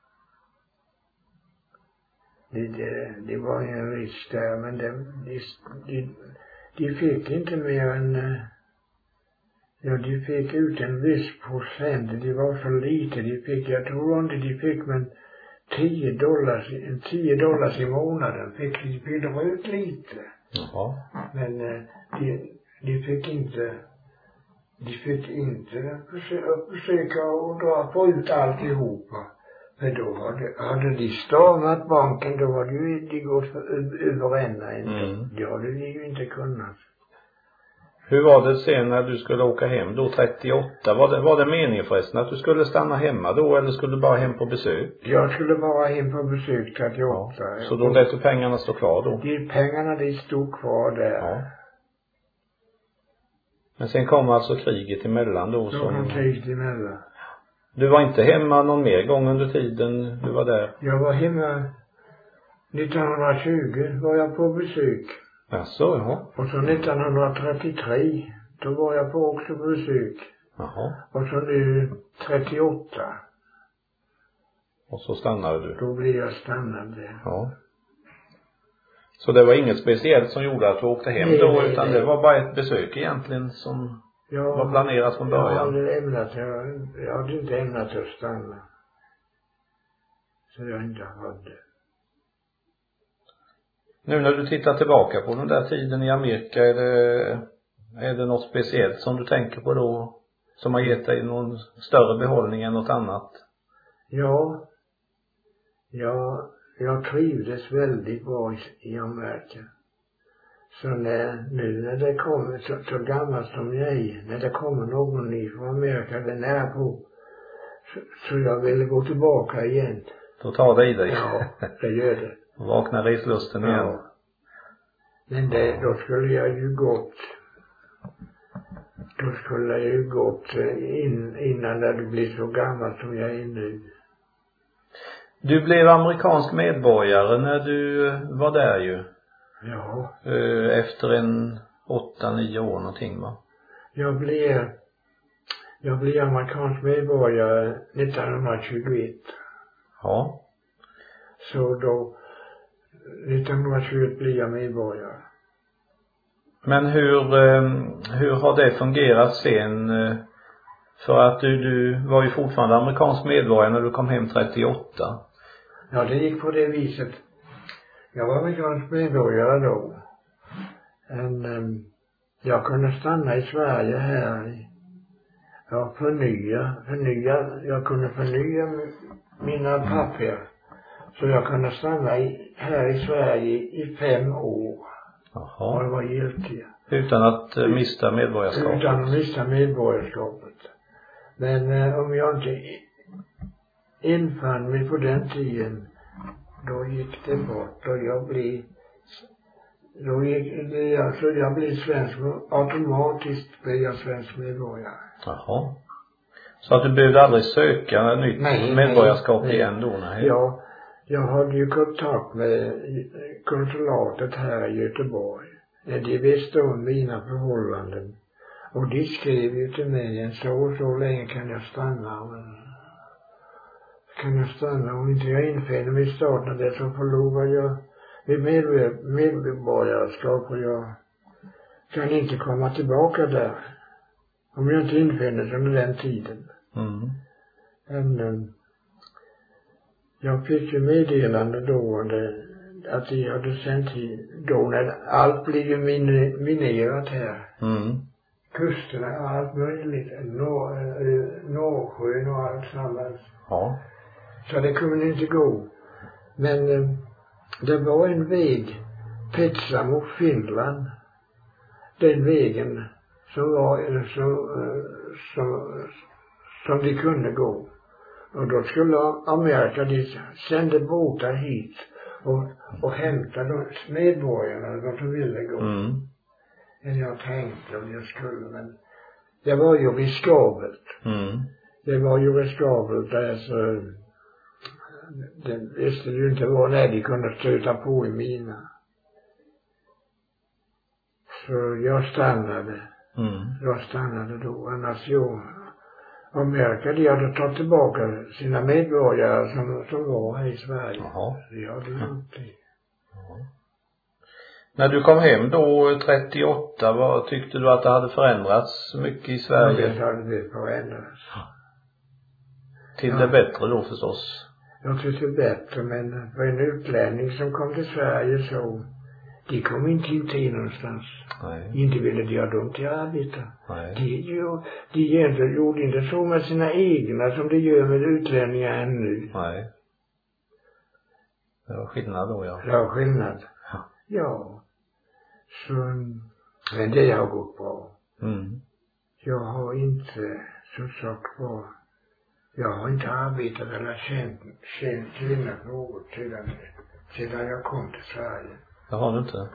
Det, det, det var en risk där, men det, de, de, de fick inte mer än, ja, de fick ut en viss procent. Det var så lite de fick, jag tror inte de fick, men tio dollar, tio dollar i månaden fick de, fick de ut lite. Jaha. Men de, de fick inte, de fick inte försöka, försöka och dra på ut alltihopa. Men då hade, hade de stormat banken, då hade ju de gått över ända. Mm. Det hade de ju inte kunnat. Hur var det sen när du skulle åka hem då trettioåtta? Var det, var det meningen förresten att du skulle stanna hemma då eller skulle du bara hem på besök? Jag skulle bara hem på besök trettioåtta. Ja. Så då lät du pengarna stå kvar då? De pengarna de stod kvar där. Ja. Men sen kom alltså kriget emellan då? Då som... kom kriget emellan. Du var inte hemma någon mer gång under tiden du var där? Jag var hemma nittonhundratjugo var jag på besök. Jaså, jaha. Och så nittonhundratrettiotre, då var jag på också besök. Jaha. Och så nu trettioåtta. Och så stannade du? Då blev jag stannad. Ja. Så det var inget speciellt som gjorde att du åkte hem nej, då, nej, utan nej. Det var bara ett besök egentligen som ja, var planerat från början? Jag hade ämnat, jag, jag hade inte ämnat att stanna. Så jag inte hade. Nu när du tittar tillbaka på den där tiden i Amerika, är det, är det något speciellt som du tänker på då? Som har gett dig någon större behållning än något annat? Ja. Ja, jag trivdes väldigt bra i, i Amerika. Så när, nu när det kommer, så, så gammal som jag är, när det kommer någon ny från Amerika, den är på, så, så jag ville gå tillbaka igen. Då tar det i dig? Ja, det gör det. Vaknar reslusten igen. Ja. Men det, då skulle jag ju gått, då skulle jag ju gått in, innan det blir så gammal som jag är nu. Du blev amerikansk medborgare när du var där ju. Ja. Efter en åtta, nio år någonting va? Jag blev, jag blev amerikansk medborgare nittonhundratjugoett. Ja. Så då, nittonhundratjugoett blev jag medborgare. Men hur, hur har det fungerat sen? För att du, du var ju fortfarande amerikansk medborgare när du kom hem trettioåtta. Ja, det gick på det viset. Jag var amerikansk medborgare då. En, um, jag kunde stanna i Sverige här. Jag förnya, förnya, jag kunde förnya mina papper. Så jag kunde stanna i, här i Sverige i fem år. Jaha. Och det var giltiga. Utan att uh, mista medborgarskapet? Utan att mista medborgarskapet. Men uh, om jag inte infann mig på den tiden, då gick det bort och jag blev, då gick det, alltså jag blev svensk, automatiskt blev jag svensk medborgare. Jaha. Så att du behövde aldrig söka ett nytt nej, medborgarskap nej, igen då? Nej. Ja, jag hade ju kontakt med konsulatet här i Göteborg. De visste om mina förhållanden. Och de skrev ju till mig, en så och så länge kan jag stanna. Men kan jag stanna om inte jag infinner mig i staten det så förlorar jag mitt medborgarskap och jag kan inte komma tillbaka där. Om jag inte infinner sig under den tiden. Mm. Men um, jag fick ju meddelande då det, att de hade sänt hit då när allt blir ju min, minerat här. Mm. Kusterna, allt möjligt, Norr, äh, Norrsjön och allt sammans. Ja. Så det kunde inte gå. Men eh, det var en väg, Petsamo, Finland. Den vägen som var, eller som, eh, som, som de kunde gå. Och då skulle Amerika, de sände båtar hit och, och hämtade medborgarna, de som ville gå. Mm. Men jag tänkte om jag skulle, men det var ju riskabelt. Mm. Det var ju riskabelt där så det visste ju inte vad när de kunde stöta på i mina. Så jag stannade. Mm. Jag stannade då. Annars jag, Amerika, de hade tagit tillbaka sina medborgare som, som var här i Sverige. Jaha. De hade gjort det. Jaha. När du kom hem då trettioåtta, vad tyckte du att det hade förändrats mycket i Sverige? Ja, det hade det förändrats. Till ja. Det bättre då förstås? Jag tyckte bättre, men för en utlänning som kom till Sverige så, de kom inte in till någonstans. Nej. Inte ville de ha dem till att arbeta. Nej. De, de, de gjorde inte så med sina egna som de gör med utlänningar ännu. Nej. Det var skillnad då, ja. Det var skillnad. Ja. Ja. Så, men det har gått bra. Mm. Jag har inte, som sagt var, jag har inte arbetat eller känt, känt kvinna något sedan, sedan jag kom till Sverige. Det har du inte.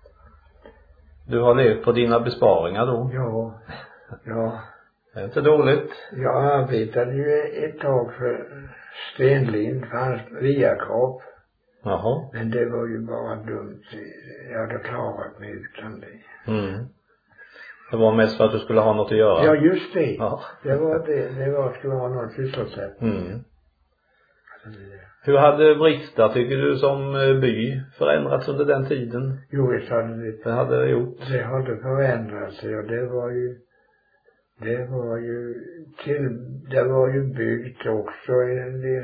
Du har levt på dina besparingar då? Ja, ja. Det är inte dåligt. Jag arbetade ju ett tag för Stenlind, för hans viakrap. Jaha. Men det var ju bara dumt. Jag hade klarat mig utan det. Mm. Det var mest för att du skulle ha något att göra. Ja, just det. Ja. Det var det. Det var att skulle ha någon sysselsättning. Mm. Hur hade Vrigstad, tycker du, som by förändrats under den tiden? Jo, det hade det. Det hade det gjort. Det hade förändrats, och det var ju, det var ju till, det var ju byggt också en del,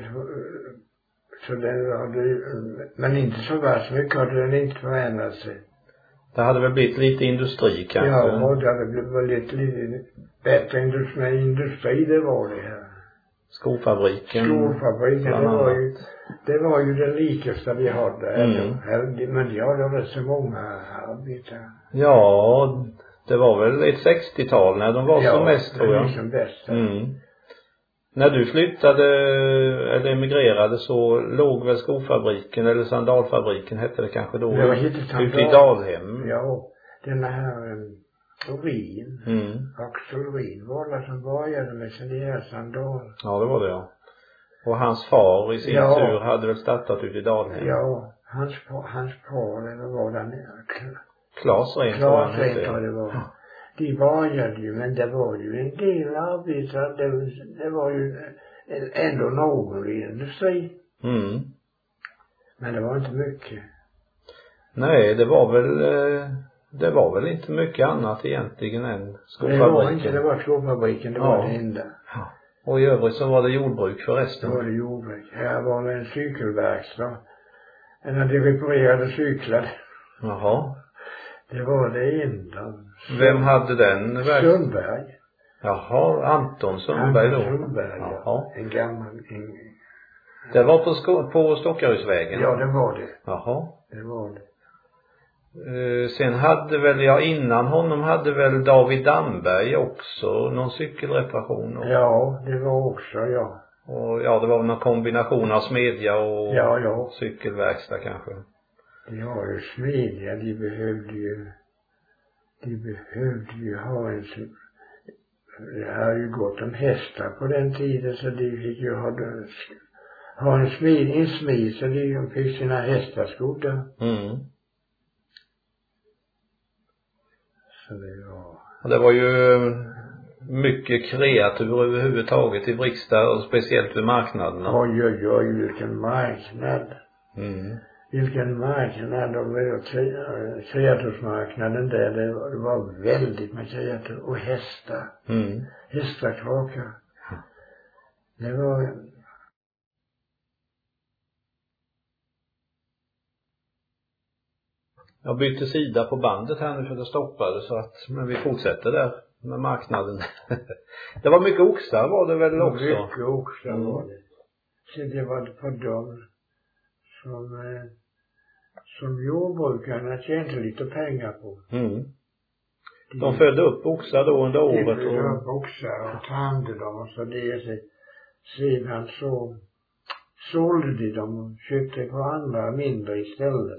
så det hade, men inte så värst mycket hade den inte förändrat sig. Det hade väl blivit lite industri kanske? Ja, det hade blivit lite, lite bättre industri, industri det var det här. Skofabriken. Skofabriken, det var ju, det var ju det likaste vi hade. Mm. Men de hade rätt så många arbetare. Ja, det var väl ett sextiotal när de var ja, som mest, tror jag. Ja, som bäst. Mm. När du flyttade eller emigrerade så låg väl skofabriken eller sandalfabriken hette det kanske då? Det var inte ute i Dalhem. Ja, den här um, Rin, mm. Axel Rin var det som började med sin nya sandal. Ja, det var det, ja. Och hans far i sin ja. tur hade väl startat ute i Dalhem. Ja, hans, hans far, eller var där nere. Klas Rent var han hette. Klas det var. Ja. De började ju, men det var ju en del arbetare. Det, det var ju ändå någon industri. Mm. Men det var inte mycket. Nej, det var väl, det var väl inte mycket annat egentligen än skofabriken. Det var inte, det var skofabriken, det ja. var det enda. Ja. Och i övrigt så var det jordbruk förresten. Det var det jordbruk. Här var det en cykelverkstad. När de reparerade cyklar. Jaha. Det var det enda. Vem hade den verkstaden? Sundberg. Jaha, Anton Sundberg då. Anton Sundberg, Jaha. Ja. En gammal, en... Det var på, sko- på Stockarhusvägen? Ja, det var det. Jaha. Det var det. Uh, sen hade väl, ja innan honom hade väl David Damberg också någon cykelreparation? Och, ja, det var också, ja. Och ja, det var någon kombination av smedja och ja, ja. cykelverkstad kanske. De har ju smedja, de behövde ju, de behövde ju ha en, det har ju gått om hästar på den tiden, så de fick ju ha, ha en smid, en smid, så de fick sina hästar skodda. Mm. Så det var... Och det var ju mycket kreatur överhuvudtaget i Vrigstad och speciellt vid marknaderna. Oj, oj, oj, vilken marknad. Mm. Vilken marknad, och kreatursmarknaden där, det var, det var väldigt med kreatur och hästar. Mm. Hästakrakar. Det var... Jag bytte sida på bandet här nu för det stoppade, så att, men vi fortsätter där med marknaden. Det var mycket oxar var det väl också? Mycket oxar mm. var det. Så det var på dem som, eh, som jordbrukarna tjänade lite pengar på. Mm. De, de födde upp oxar då under året? De födde upp oxar och tandade dem, och så det. Sedan så sålde de dem och köpte på andra mindre istället.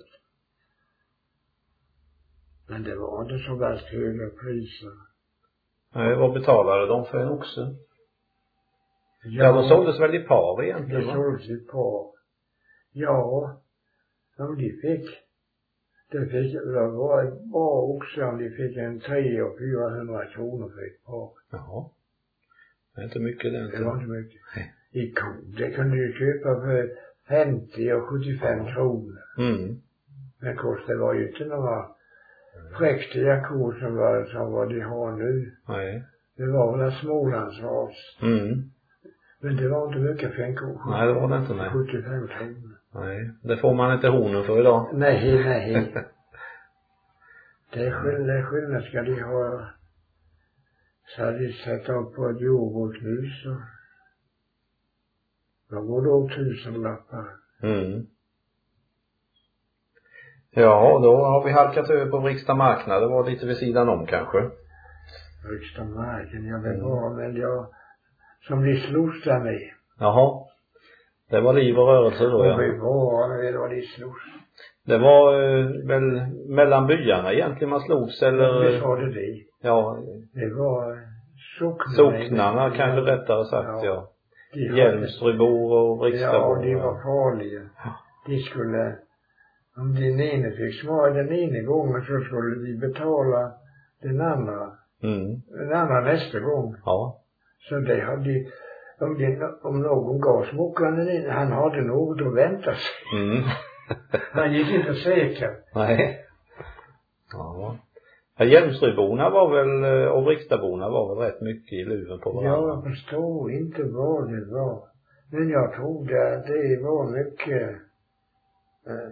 Men det var inte så värst höga priser. Nej, vad betalade de för en oxe? Ja, ja, de såldes väl i par egentligen? De såldes i par. Ja, om de fick, det fick, det var ett bra oxe om de fick en tre och fyrahundra kronor för ett par. Jaha. Det är inte mycket det inte. Det var inte mycket. Nej. I ko, det kunde du köpa för femtio och sjuttiofem kronor. Mm. Men kost, det var ju inte några präktiga kor som var, som var de har nu. Nej. Det var väl en Smålandsras. Mm. Men det var inte mycket för en ko. Nej, det var det inte, nej. sjuttiofem kronor. Nej, det får man inte honor för idag. Nej, nej. Det är skillnad, skillnad ska de ha. Så hade de satt upp på ett jordbruk nu, så då går det åt tusen lappar. Mm. Ja, då har vi halkat över på Vrigstad marknad. Det var lite vid sidan om kanske. Riksdagsmarken, ja det var väl jag som vi slogs där med. Jaha. Det var liv och rörelse då, och ja. vi var, det var de slogs. Det var eh, väl mellan byarna egentligen man slogs, eller? Visst var det det. Ja. Det var socknarna. Socknarna kanske rättare sagt, ja. ja. Hjälmströbor och Vrigstadbor. Ja, de var farliga. Ja. De skulle, om den ene fick smaka den ena gången så skulle de betala den andra. Mm. Den andra nästa gång. Ja. Så det hade, om, det, om någon gav smockaren den, han hade något att vänta sig. Mm. Han gick inte säker. Nej. Ja. Ja, Hjälmströborna var väl, och Vrigstadborna var väl rätt mycket i luven på varandra. Jag förstår inte vad det var. Men jag trodde att det var mycket, äh,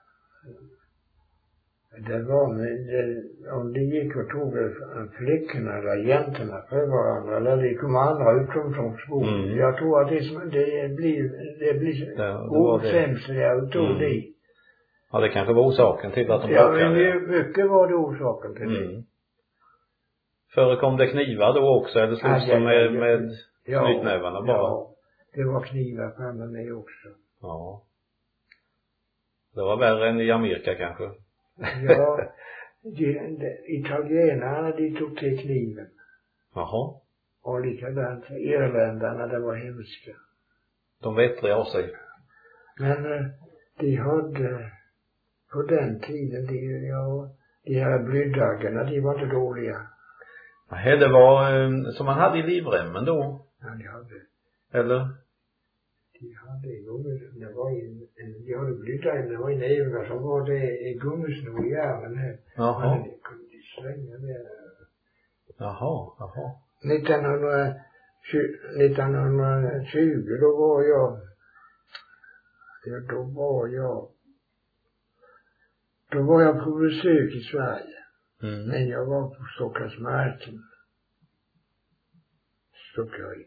det var med, det, om de gick och tog flickorna eller jäntorna för varandra, eller det kom andra utomståndsbor. Mm. Jag tror att det, det blir, det blir osämsliga utav mm. det. Ja, det kanske var orsaken till att de ja, men det, mycket var det orsaken till mm. det. Förekom det knivar då också, eller slogs de med, med ja, knytnävarna bara? Ja, det var knivar på andra med också. Ja. Det var värre än i Amerika kanske? Ja, de, de, italienarna de tog till kniven. Jaha. Och likadant irländarna, det var hemska. De vettriga av sig. Men de hade på den tiden, de, ja, de här blyddagarna, de var inte dåliga. Nej, det var eh, som man hade i livremmen då. Ja, de hade. Eller? De hade gummi, det var en, en de hade blyddagen, det var en även så var det en gummisnor i ärmen här. Jaha. Men det kunde de slänga med. Jaha, jaha. nittonhundratjugo, då var jag, ja, då var jag, då var jag på besök i Sverige. Mm. Men jag var på Stockarsmarken. Stockaryd.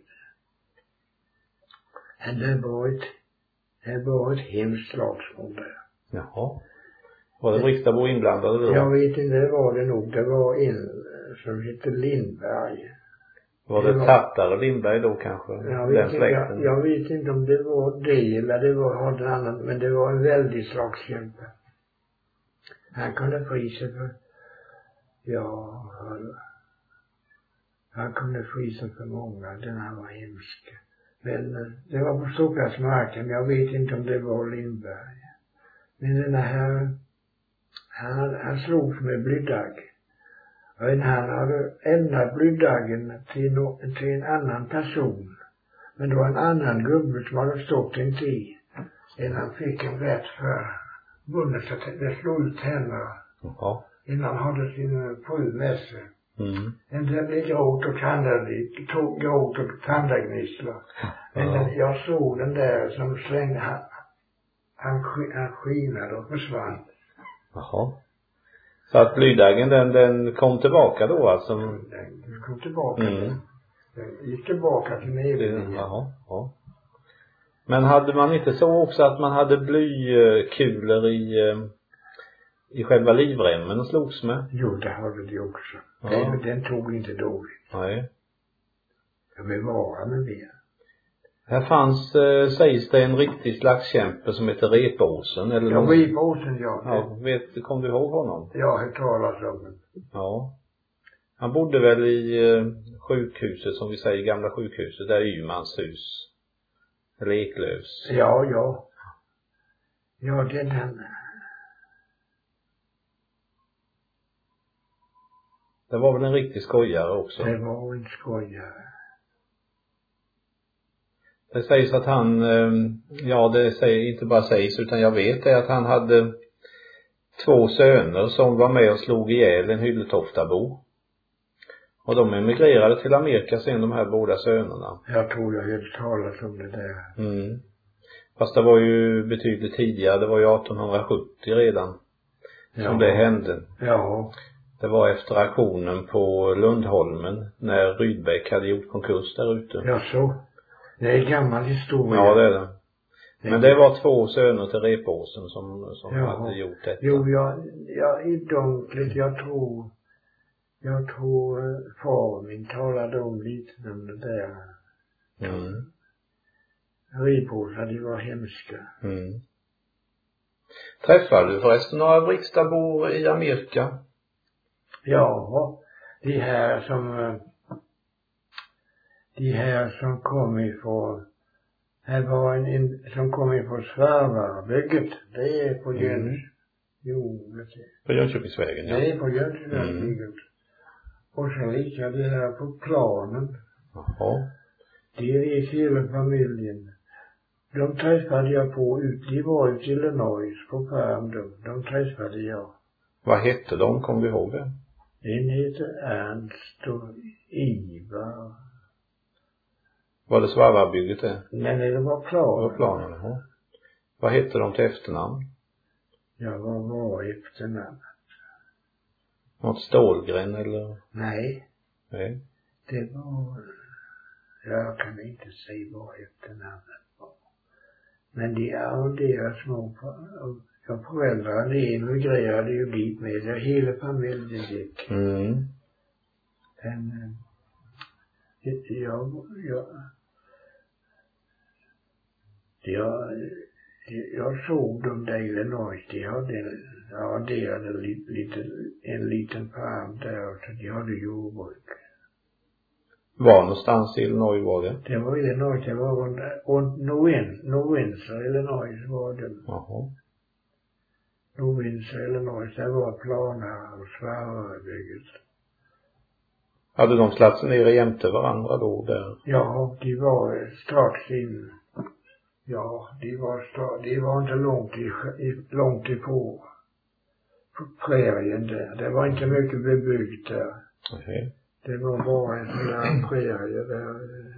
Det var ett, det var ett hemskt slagsmål där. Jaha. Var det Vrigstadbo inblandade då? Jag vet inte, det var det nog. Det var en som hette Lindberg. Var det, det var, Tattare Lindberg då kanske? Jag vet, inte, jag, jag vet inte om det var det eller det var något annat, men det var en väldig slagskämpe. Han kunde frysa för, ja, han, han kunde frysa för många, den här var hemsk. Men det var på Stockarsmarken, jag vet inte om det var Lindberg. Men den här, han, han slogs med blyddag. Och han hade ändrat blyddagen till, no, till en annan person. Men det var en annan gubbe som hade stått en tid. Innan han fick en rätt för bundet så att det slog ut henne. Ja. Innan han hade sin fru med sig. Mm. En där blev gråt och kandade, tog gråt och tandagnisslar. Men ja. den, jag såg den där som slängde, han, han, han skinade och försvann. Jaha. Så att blyddagen den, den kom tillbaka då alltså? Den kom tillbaka. Mm. Den, den gick tillbaka till näven. Jaha, ja. Men hade man inte så också att man hade blykulor i, i själva livremmen och slogs med? Jo, det hade de också. Ja. Den, den tog inte dåligt. Nej. Jag bevarar med det. Här fanns, eh, sägs det, en riktig slagskämpe som heter Repåsen. Eller ja, någon... Repåsen, ja. Ja, vet, kom du ihåg honom? Ja, jag talas om den. Ja. Han bodde väl i eh, sjukhuset, som vi säger, gamla sjukhuset, där är Ymans hus. Eller Eklövs. Ja, ja. Ja, den här. Det var väl en riktig skojare också? Det var en skojare. Det sägs att han, ja det säger, inte bara sägs utan jag vet det, att han hade två söner som var med och slog ihjäl en Hylletoftabor. Och de emigrerade till Amerika sen, de här båda sönerna. Jag tror jag hade talat om det där. Mm. Fast det var ju betydligt tidigare, det var ju artonhundrasjuttio redan. Ja. Som det hände. Ja. Det var efter aktionen på Lundholmen när Rydbeck hade gjort konkurs där ute. Ja, så. Det är en gammal historia. Ja, det är det. Men det var två söner till Repåsen som, som ja. hade gjort detta. Jo, jag, jag är dunkligt, jag tror Jag tror eh, far min talade om lite om det där. Mm. Ripåsar, de var hemska. Mm. Träffade du förresten några Vrigstadbor i Amerika? Ja, de här som eh, de här som kom ifrån, här var en, en som kom ifrån Svärvarbygget. Det är på Jöns. Mm. Jo, vet du. På Jönköpingsvägen, ja. Det är på Jönköpingsvägen. Mm. Och så lika det här på planen. Jaha. Det är hela familjen. De träffade jag på ut, de var ute i Illinois på Pärm då. De träffade jag. Vad hette de? Kom du ihåg det? En heter Ernst och Ivar. Var det Svarvarbygget det? Men det var Det planen. var planen, ja. Vad hette de till efternamn? Jag var var efternamn. Något Stålgren eller? Nej, Nej. det var, jag kan inte säga vad efternamnet var. Men de är deras små, ja, föräldrar, de emigrerade ju dit med det. Hela familjen gick. Mm. Men, eh, jag, jag, jag, jag såg dem där i Illinois. De hade, ja, de hade lite, lite, en liten farm där, så de hade jordbruk. Var någonstans i Illinois var det? Det var Illinois, det var runt, runt New Illinois var det. Jaha. New Illinois, det var planer och Svärvarbygget. Hade de slagit ner jämte varandra då där? Ja, de var strax in. Ja, de var strax, de var inte långt i, i långt ifrån på prärien där. Det var inte mycket bebyggt där. Okej. Det var bara en sån där prärie där.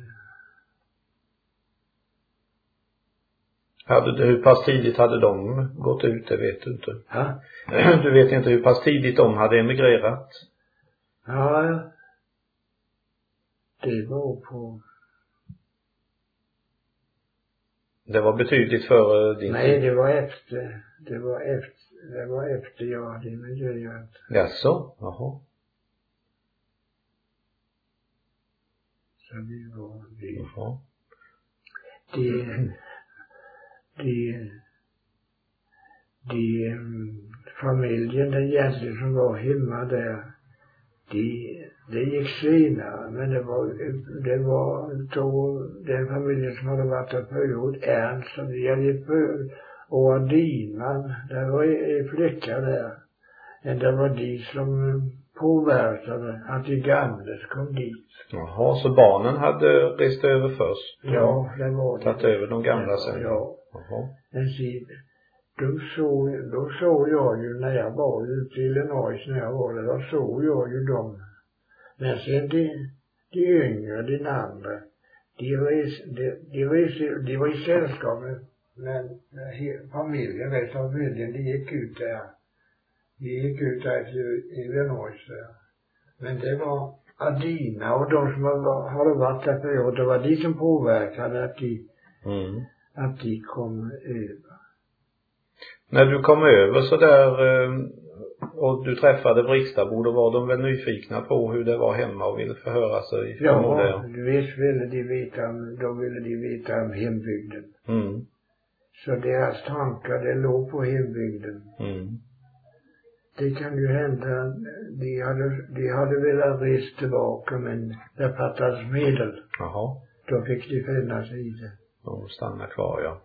Hade du, hur pass tidigt hade de gått ut, det vet du inte. Ja, Du vet inte hur pass tidigt de hade emigrerat? ja. Det var på, Det var betydligt före din nej, tid. det var efter, det var efter, det var efter jag hade emigrerat. Jaså? Jaha. Så vi var, vi, Jaha. de, de, de, mm, familjen, den egentligen som var hemma där, de, det gick senare, men det var, det var då den familjen som hade varit där förut, Ernst, och det hade för, och Adina, det var en flicka där. Men det var de som påverkade att de gamla kom dit. Jaha, så barnen hade rest över först? Ja, det var det. Tagit över de gamla ja, sen? Ja. Jaha. Men se, de såg, då såg jag ju när jag var ute i Illinois, när jag var där, då såg jag ju dem. Men sen de, de yngre, de andra, de res, de, de, res, de var i sällskap med, med, med familjen, resten av familjen, de gick ut där. De gick ut där till Illinois där. Men det var Adina och de som var, hade varit där förut, det var de som påverkade att de, Mm. att de kom över. När du kom över så där och du träffade Vrigstadbor, då var de väl nyfikna på hur det var hemma och ville förhöra sig? Ja, visst ville de veta om, då ville de veta om hembygden. Mm. Så deras tankar, det låg på hembygden. Mm. Det kan ju hända, de hade, de hade velat resa tillbaka, men det fattades medel. Jaha. Då fick de finna sig i det. De stannar kvar, ja.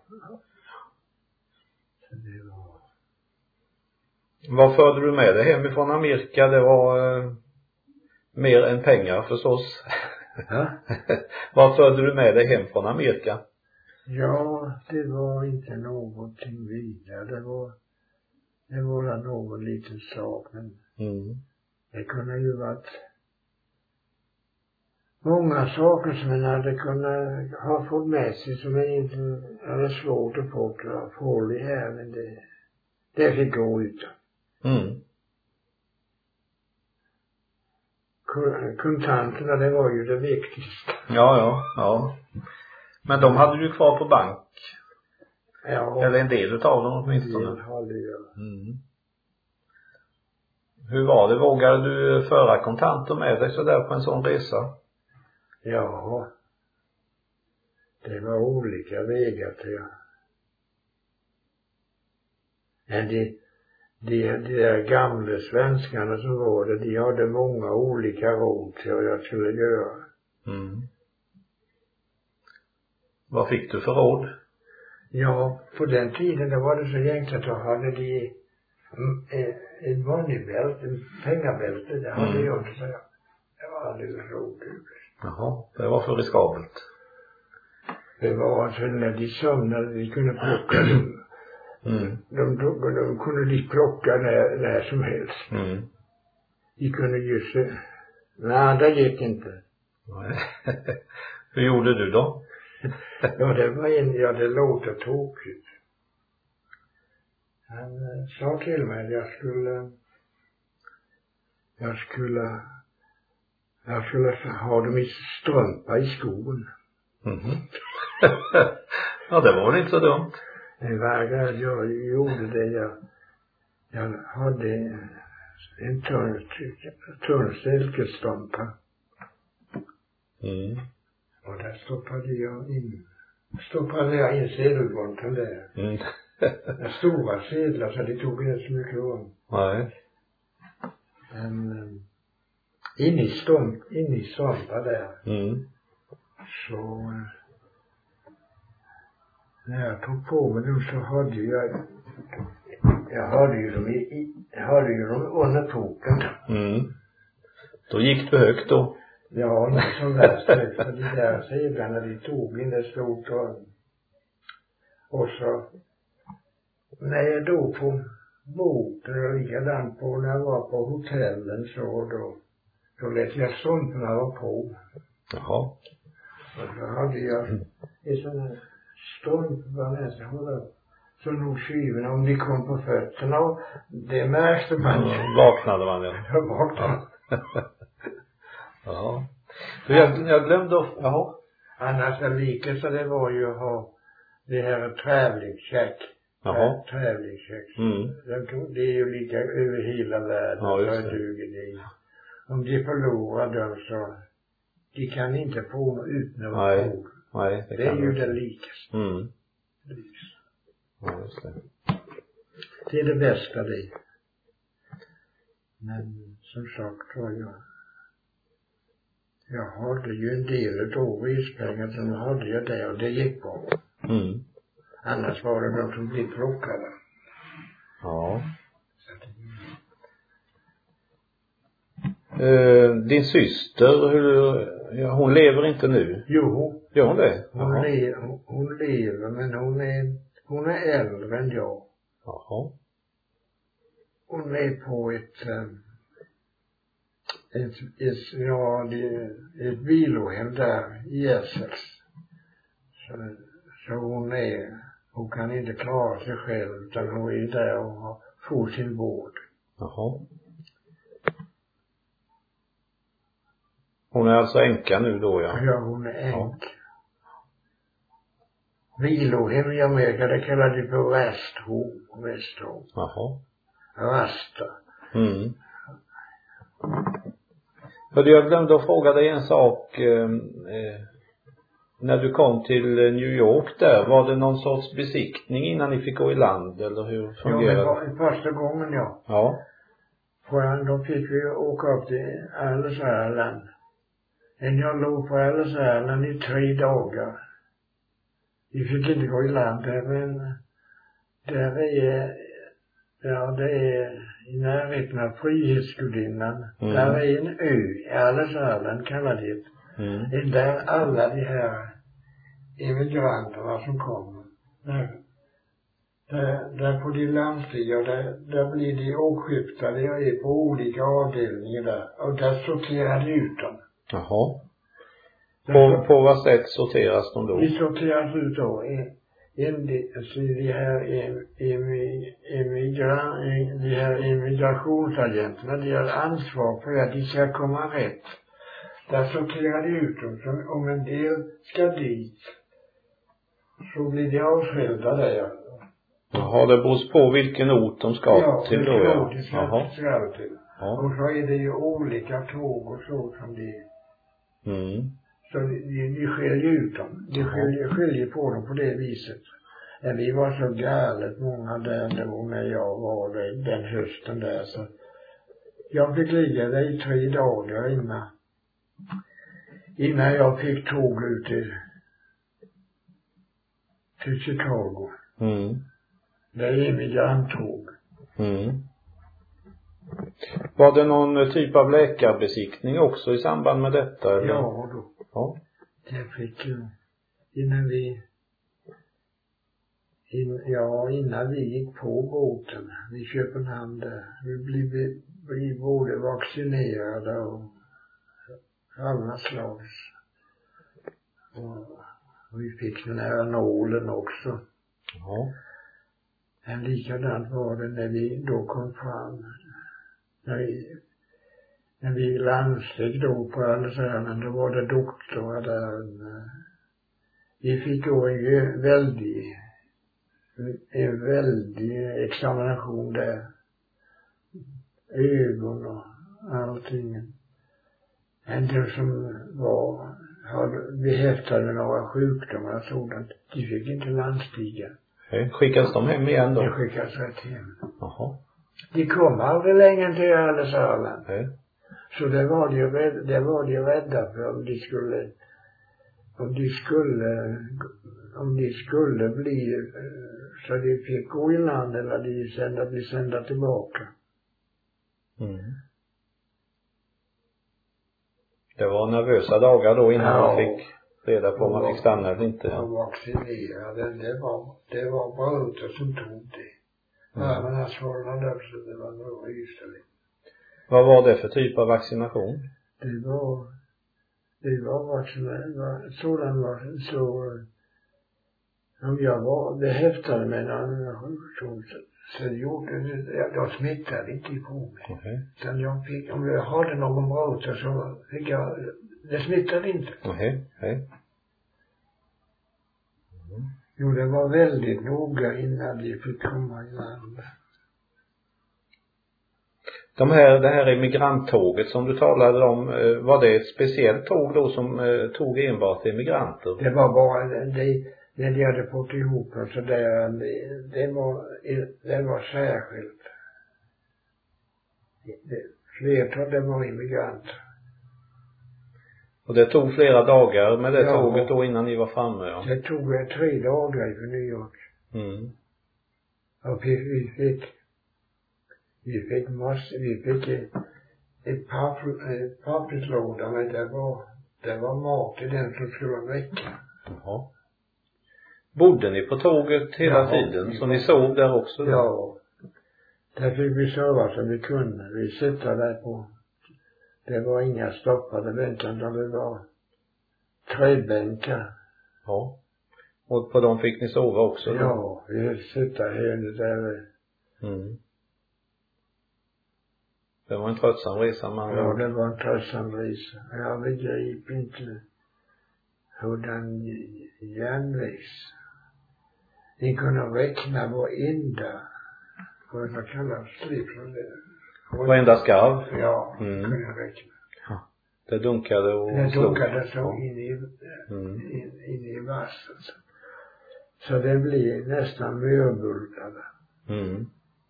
Så det var... Vad förde du med dig hemifrån Amerika? Det var eh, mer än pengar förstås. Ja? Vad förde du med dig hem från Amerika? Ja, det var inte någonting vidare. Det var, det var någon liten sak, men Mm. det kunde ju varit många saker som man hade kunnat ha fått med sig som man inte hade svårt att få håll i här, men det, det fick gå ut. Mm. Kontanterna, det var ju det viktigaste. Ja, ja, ja. Men de hade du kvar på bank? Ja. Eller en del utav dem åtminstone? Det hade jag. Mm. Hur var det? Vågade du föra kontanter med dig så där på en sån resa? Ja. Det var olika vägar till. Men de, de, de där gamla svenskarna som var det, de hade många olika råd till vad jag skulle göra. Mm. Vad fick du för råd? Ja, på den tiden då var det så enkelt att då hade de en moneybälte, en pengabälte, det hade mm. jag inte så. Det var alldeles odugligt. Jaha, det var för riskabelt. Det var alltså när de somnade, de kunde plocka dem. Mm. De, de, de kunde de plocka när, när som helst. Mm. De kunde ju se. Nej, det gick inte. Nej. Hur gjorde du då? Ja, det var en, ja det låter tråkigt. Han äh, sa till mig att jag skulle, jag skulle, jag skulle ha dem i strumpa i skogen. Mm-hmm. Ja, det var inte så dumt. En väg jag gjorde det, jag, jag hade en tunn, tunn silkesstrumpa. Mm. Och där stoppade jag in, stoppade jag in sedelbunten där. Mm. Stora sedlar så det tog inte så mycket om. Nej. Men um, in i stump, in i strumpa där. Mm. Så uh, när jag tog på mig dem så hade jag, jag hade ju dem i, jag hade ju dem under token. Mm. Då gick du högt då? Ja, något som värst för de där sedlarna de tog in det stort och, och så när jag då på båten och likadant på när jag var på hotellen så då, då lät jag strumporna vara på. Jaha. Och så hade jag en sån här strumpor nästan hålla så nog skivorna om de kom på fötterna och det märkte man ju. Mm, vaknade man ja. Jag vaknade. Ja. Du, jag, jag glömde att, jaha. Annars är lika så det var ju att ha det här trävlingskäck. Jaha. Trävlingskäck. Mm. Det är ju lika över hela världen. Ja, just det. Duger det. Om de förlorar dem så de kan inte få ut något. Nej. Nej, det, det är ju det likaste. Mm. Ja, just det. Det är det bästa det. Men som sagt var jag jag hade ju en del av respengar som hade jag där och det gick bra. Mm. Annars var det de som blev plockade. Ja. Uh, din syster, hur, ja, hon lever inte nu? Jo. Gör hon det? Hon, le, hon, hon lever men hon är, hon är äldre än jag. Jaha. Hon är på ett, ett, ett, ja, det, ett vilohem där i Essex. Så, så hon är, hon kan inte klara sig själv utan hon är där och får sin vård. Jaha. Hon är alltså änka nu då, ja? Ja, hon är änk. Ja. Vilohem i Amerika, det kallar de för resthom, resthom. Jaha. Rasta. Mm. För jag glömde att fråga dig en sak. Eh, när du kom till New York där, var det någon sorts besiktning innan ni fick gå i land, eller hur fungerade det? Ja, det var första gången, ja. Ja. För då fick vi åka upp till Ellis Island. Men jag låg på Ellis Island i tre dagar. Vi fick inte gå i land där, men där är, ja, det är i närheten av Frihetsgudinnan. Mm. Där är en ö, Ellis Island kallar det. Mm. Där alla de här emigranterna som kommer. Där, där, där på de landstigar, där, där blir de åkskiftade och är på olika avdelningar där. Och där sorterar de ut dem. Jaha. På, på vad sätt sorteras de då? De sorteras ut då. En, en, så de här emigran, de här immigrationsagenterna, de har ansvar för att de ska komma rätt. Där sorterar de ut dem. Så om en del ska dit så blir de avskilda där. Jaha, det beror på vilken ort de ska ja, till då, ja. Ja, de ska, ska till. Ja. Och så är det ju olika tåg och så som det är. Mm. Så de, de skiljer ut dem. De skiljer, skiljer på dem på det viset. Ja, vi var så galet många där då när jag var där, den hösten där. Så jag fick ligga där i tre dagar innan. Innan jag fick tåg ut till, till Chicago. Mm. Det är emigranttåg. Mm. Var det någon typ av läkarbesiktning också i samband med detta? Eller? Ja, då. Ja. Det fick ju, innan vi, in, ja, innan vi gick på båten i Köpenhamn där. Vi blev, vi, vi både vaccinerade och alla slags. Och vi fick den här nålen också. Ja. Men likadant var det när vi då kom fram. När vi, när vi landsteg då på Allsärnen, då var det doktorer där. Vi fick då en väldig, en väldig examination där. Ögon och allting. En del som var, hade behäftade med några sjukdomar och sådant. De fick inte landstiga. Okay. Skickas de hem igen då? De skickas rätt hem. Jaha. De kom aldrig längre till Allsärnen. Okay. Så det var de ju rädda, det var de ju rädda för om de skulle, om de skulle, om de skulle bli, så de fick gå i land eller de sända, bli sända tillbaka. Mm. Det var nervösa dagar då innan ja, man fick reda på om man fick stanna eller inte. Ja, vaccinerade, det var, det var bröder som tog det. Mm. Ja, men alltså var det så det var nog rysligt. Vad var det för typ av vaccination? Det var, det var vaccination, sådan var så, om jag var, det häftade med någon sjukdom, så det gjorde det, jag, jag smittade inte på mig. Okay. Sen jag fick, om jag hade någon bröt så fick jag, det smittade inte. Okej, okay. okay. Mm. Jo, det var väldigt noga innan de fick komma i land. De här, det här emigranttåget som du talade om, var det ett speciellt tåg då som tog enbart emigranter? Det var bara, det, när de hade fått ihop och så där, det, det var, det var särskilt. Det, flertal, det var emigranter. Och det tog flera dagar med det ja, tåget då innan ni var framme, ja? Det tog tre dagar i New York. Mm. Och vi, vi fick, vi fick massor, vi fick ett, ett papperslåda, men det var, det var mat i den som skulle räcka. Jaha. Bodde ni på tåget hela ja, tiden? Så ni sov där också då? Ja. Där fick vi sova så vi kunde. Vi sitter där på, det var inga stoppade bänkar, utan det var träbänkar. Ja. Och på dem fick ni sova också då? Ja, vi sitter här där. Mm. Det var en tröttsam resa man. Ja, det var en tröttsam resa. Jag begriper inte hur den järnvägs, ni kunde räkna varenda, vad man kallar slip från det. Varenda skarv? Ja, mm. kunde räkna. Ja. Det dunkade och det slog. Det dunkade så ja. in i, mm. in, in i vassen. Så. så det blir nästan mörbultade. Mm.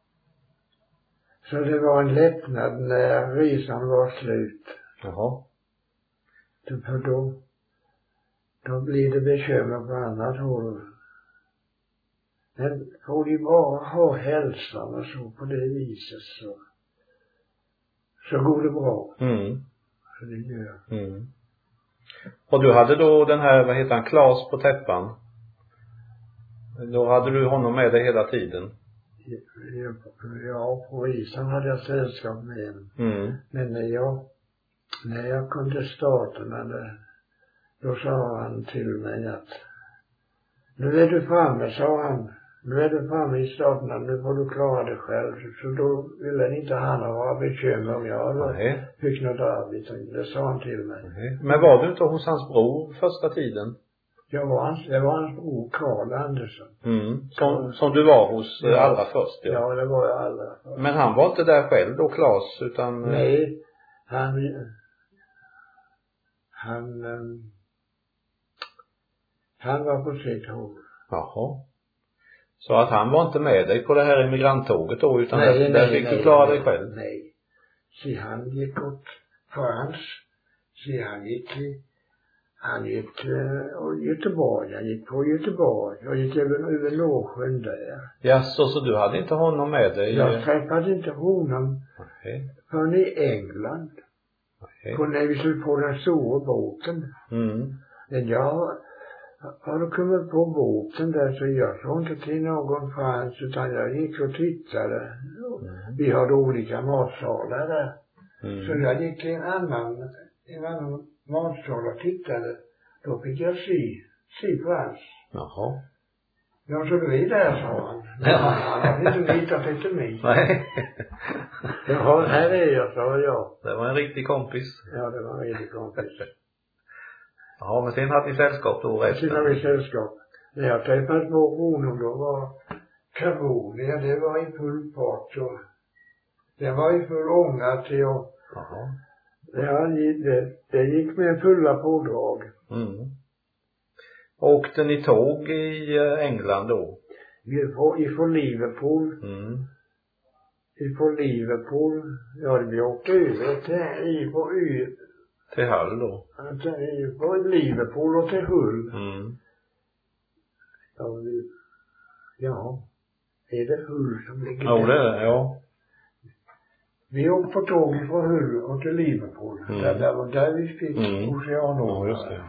Så det var en lättnad när resan var slut. Jaha. För då, då blir det bekymmer på annat håll. Men får de bara ha hälsan och så på det viset så, så går det bra. Mm. Så det gör. Mm. Och du hade då den här, vad heter han, Klas på täppan? Då hade du honom med dig hela tiden? Ja, ja, på isen hade jag sällskap med honom. Mm. Men när jag, när jag kom till starten, eller, då sa han till mig att nu är du framme, sa han. Nu är du framme i starten, nu får du klara dig själv. Så då ville inte han ha bekymmer om jag hade fick något arbete. Det sa han till mig. Nej. Men var du inte hos hans bror första tiden? Jag var hans, det var hans bror Karl Andersson. Mm. Som, som du var hos ja. allra först, ja. Ja, det var jag allra först. Men han var inte där själv då, Claes, utan... Nej, han... Han... Um, han var på sitt håll. Jaha. Så att han var inte med dig på det här emigrantåget då, utan nej, där, nej, där fick nej, du klara nej, dig själv? Nej. Så han gick åt Frans. Så han gick i... Han gick uh, och Göteborg. Han gick på Göteborg. Jag gick över, över Norrsjön där. Ja, så, så du hade inte honom med dig? Jag träffade inte honom okay. förrän i England. Okay. På när vi skulle på den stora båten. Mm. Men jag hade kommit på båten där, så jag såg inte till någon Frans, utan jag gick och tittade. Mm. Vi hade olika matsalar där. Mm. Så jag gick till en annan, en annan matsal och tittade. Då fick jag se, se Frans. Jaha. Ja, så du är där, sa han. Ja. Han hade inte litat efter mig. Nej. Ja, här är jag, sa jag. Det var en riktig kompis. Ja, det var en riktig kompis. Ja, men sen hade ni sällskap då resten. Sen hade vi sällskap. När jag träffade på honom, då var Carolia, det var i full fart, så det var i full ånga till och jaha. Det, det, det gick med fulla pådrag. Mm. Åkte ni tåg i England då? Vi får, ifrån Liverpool. Mm. Ifrån Liverpool. Ja, vi åkte över till, i på Ö. Till Hull då? Till, på Liverpool och till Hull. Mm. Ja, vi, ja. Är det Hull som ligger ja, där? Det är det, ja. Vi åkte på tåg från Hull och till Liverpool. Mm. Där, där var där vi fick mm. oceanåkare. Ja, just det.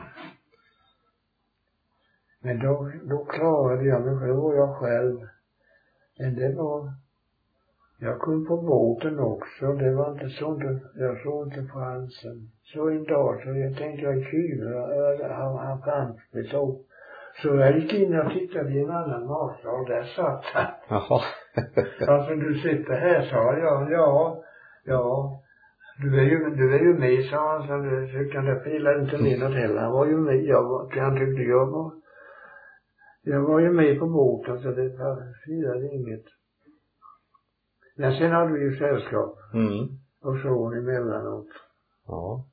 Men då, då klarade jag mig själv och jag själv. Men det var, jag kom på båten också. Det var inte sånt, jag såg inte Fransen. Så en dag så jag tänkte jag kyla, han, han fanns det så. Så jag gick in och tittade i en annan matsal och där satt han. Jaha. Alltså du sitter här, sa jag. Ja, ja. Du är ju, du är ju med, sa han. Så du kan det pila inte nedåt heller. Han var ju med. Jag var, han tyckte jag var. Jag var ju med på båten, så det firade inget. Men sen hade vi ju sällskap. Mm. Och så emellanåt. Ja.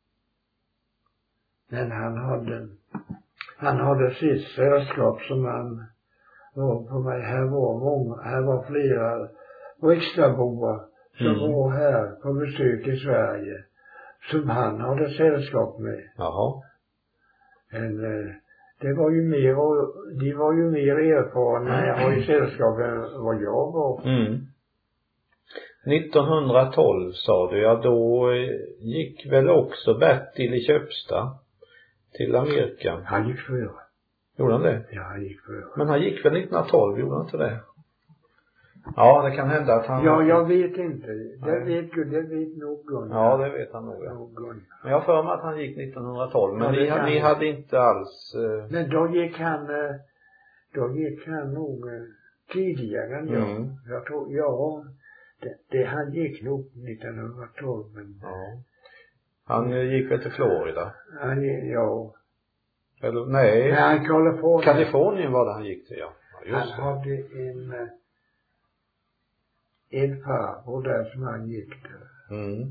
Men han hade, han hade sitt sällskap som han var på mig. Här var många, här var flera riksdagsboar som mm. var här på besök i Sverige. Som han hade sällskap med. Jaha. Men det var ju mer, de var ju mer erfarna. Jag var i sällskap än vad jag var. Mm. nittonhundratolv sa du, ja då gick väl också Bertil i Köpsta till Amerika? Han gick före. Gjorde han det? Ja, han gick före. Men han gick väl nittonhundratolv, gjorde han inte det? Ja, det kan hända att han... Ja, jag vet inte. Det vet Gud, det vet nog Gunnar. Ja, det vet han nog, ja. Men jag för mig att han gick nittonhundratolv, men ja, ni, hade, ni hade inte alls... Uh... Men då gick han, då gick han nog tidigare än jag. Mm. Jag tror, ja, det, det, han gick nog nittonhundratolv, men... Ja. Han gick väl till Florida? Han, ja. Eller, nej. Nej, Kalifornien. Kalifornien var det han gick till, ja. Ja, just han hade en... En farbror där som han gick till. Mm.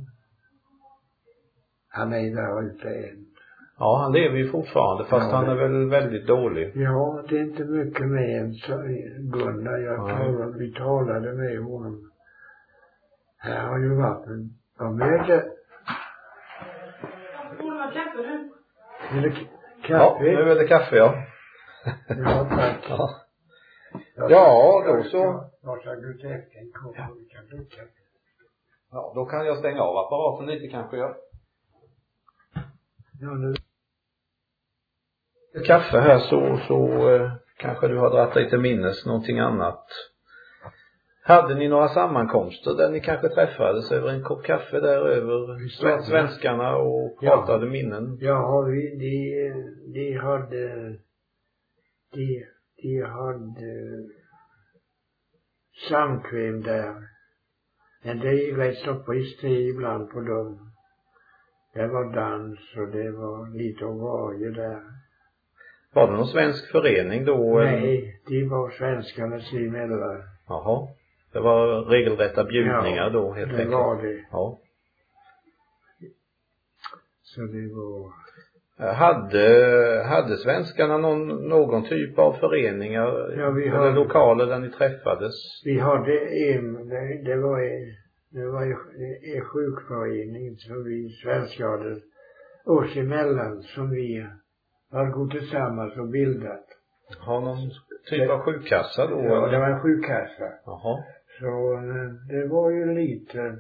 Han är där ute än. Ja, han lever ju fortfarande, fast ja, han är väl väldigt dålig. Ja, det är inte mycket med en så Gunnar. Jag ja. talade, vi talade med honom. Här har ju varit en... Ja, men jag... Jag får några kaffe nu. Är det kaffe? Ja, nu är det kaffe, ja. Ja, tack. Ja. Ja, då så. Jag ska gå till en kopp och vi kan dricka. Ja, då kan jag stänga av apparaten lite kanske, ja. Ja, nu. Kaffe här så, så eh, kanske du har dragit dig till minnes någonting annat. Hade ni några sammankomster där ni kanske träffades över en kopp kaffe där över sven- svenskarna och pratade ja. minnen? Ja, vi, de, de hade, de, de hade samkväm där. Men det är rätt så brist ibland på dem. Det var dans och det var lite av varje där. Var det någon svensk förening då? Nej, de var svenskarna sinsemellan. Jaha. Det var regelrätta bjudningar ja, då helt det enkelt. var det. Ja. Så det var... Hade, hade svenskarna någon, någon typ av föreningar? Ja, vi eller hade, lokaler där ni träffades? Vi hade en, det, det var en, det var en, en sjukförening som vi svenskar hade oss emellan som vi hade gått tillsammans och bildat. Har någon typ av sjukkassa då? Ja, eller? det var en sjukkassa. Jaha. Så det var ju lite,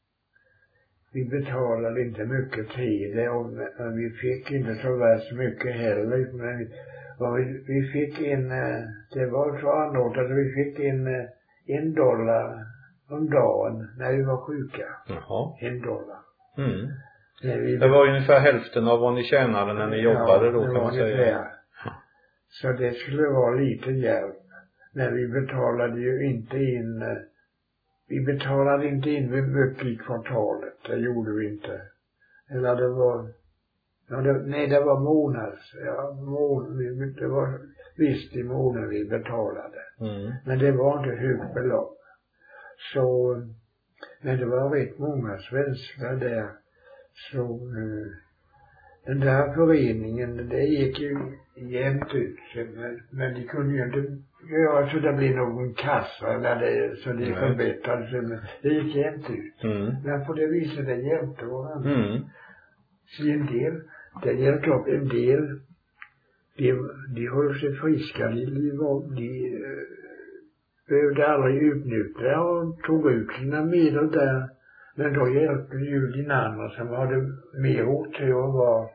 vi betalade inte mycket tid och vi fick inte så värst mycket heller. Men vi, vi fick in, det var så anordnat att vi fick in en dollar om dagen när vi var sjuka. Jaha. En dollar. Mm. Vi, det var ungefär hälften av vad ni tjänade när ni jobbade ja, då kan man säga. Det. Så det skulle vara lite hjälp. Men vi betalade ju inte in, vi betalade inte in mycket i kvartalet. Det gjorde vi inte. Eller det var, ja, det, nej det var månads, ja, mån, det var visst i månaden vi betalade. Mm. Men det var inte högt belopp. Så, men det var rätt många svenskar där. Så, eh, den där föreningen, det gick ju jämnt ut. Men, men de kunde ju inte göra så det blev någon kassa eller det, så det förbättrades. Men det gick jämnt ut. Mm. Men på det viset det hjälpte varandra. Mm. Så en del, det hjälpte upp en del. De, de höll sig friska. De, de, var, de uh, behövde aldrig utnyttja och tog ut sina medel där. Men då hjälpte ju de andra som hade mer otur och var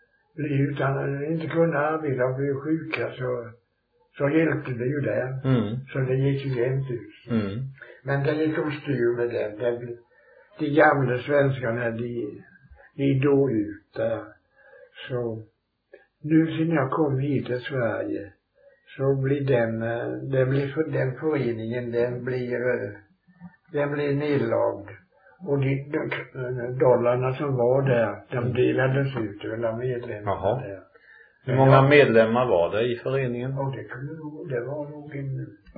utan inte kunde arbeta och blev sjuka så, så hjälpte det ju där. Mm. Så det gick ju jämnt ut. Mm. Men det gick om styr med det. det. De gamla svenskarna, de, de dog ut där. Så nu sen jag kom hit till Sverige så blir den, den, blir, den föreningen, den blir, den blir nedlagd. Och de, de dollarna som var där, de delades ut över medlemmarna. Jaha. Där. Hur många ja. medlemmar var det i föreningen? Och det kunde nog, det var nog en,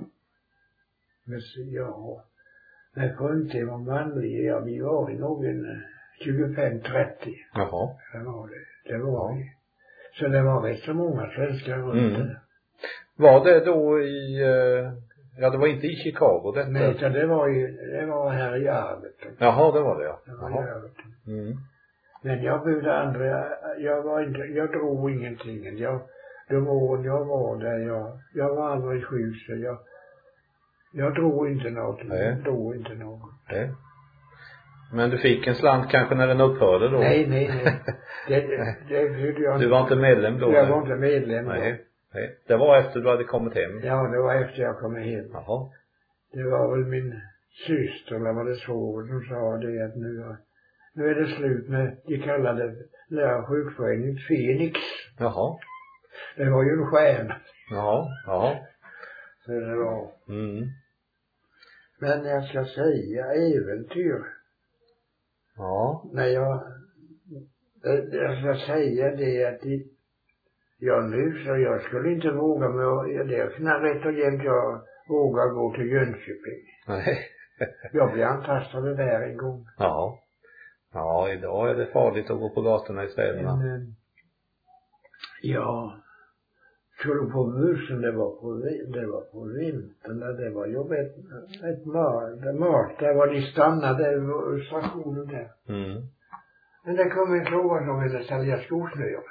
men ja, när Frunte var manlig, ja, vi var i nog en tjugofem trettio. Jaha. Det var det, det var ja. vi. Så det var rätt så många svenskar runt mm. där. Var det då i, ja det var inte i Chicago detta? Nej, så det var i, det var här i Arlington. Jaha, det var det ja. Det var i Arlington. Mm. Men jag behövde andra, jag var inte, jag drog ingenting. Jag, de åren jag var där, jag, jag var aldrig sjuk så jag, jag drog inte något. Nej. Jag drog inte något. Nej. Men du fick en slant kanske när den upphörde då? Nej, nej, nej. Det, det, det, det, jag, du var inte medlem då? Jag var inte medlem då. Nej. Nej. Det var efter du hade kommit hem? Ja, det var efter jag kom hem. Jaha. Det var väl min syster, eller vad det så, som sa det att nu, nu är det slut med, de kallade lärar sjukföreningen Fenix. Jaha. Det var ju en stjärna. Jaha, jaha. Så det var. Mm. Men jag ska säga äventyr. Ja. När jag, jag ska säga det att de, jag nu så jag skulle inte våga mig, det är knappt rätt och jämt jag vågar gå till Jönköping. Nej. Jag blev antastad där en gång. Ja. Ja, idag är det farligt att gå på gatorna i städerna. Men, ja, skulle på bussen, det var på, det var på vintern, det var ju rätt, rätt mörkt, mörkt, där var de stannade vid stationen där. Mm. Men det kom en fråga som ville sälja skosnöre.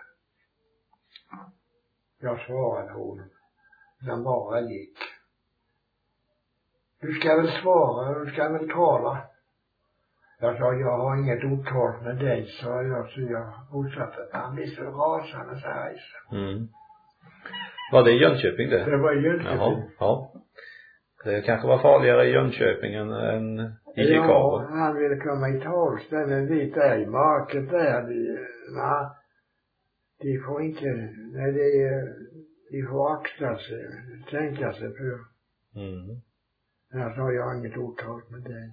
Jag svarade honom. Den bara gick. Du ska väl svara, du ska väl tala. Jag sa, jag har inget otalt med dig, sa jag, så jag fortsatte. Han blir så rasande så här. Mm. Var det i Jönköping det? Det var i Jönköping. Jaha, ja. Det kanske var farligare i Jönköping än, än i Chicago. Ja, han ville komma i Talsta, men vi där i market där, de, nej, de får inte, nej, de, de får akta sig, tänka sig för. Mm. Jag sa, jag har inget otalt med dig.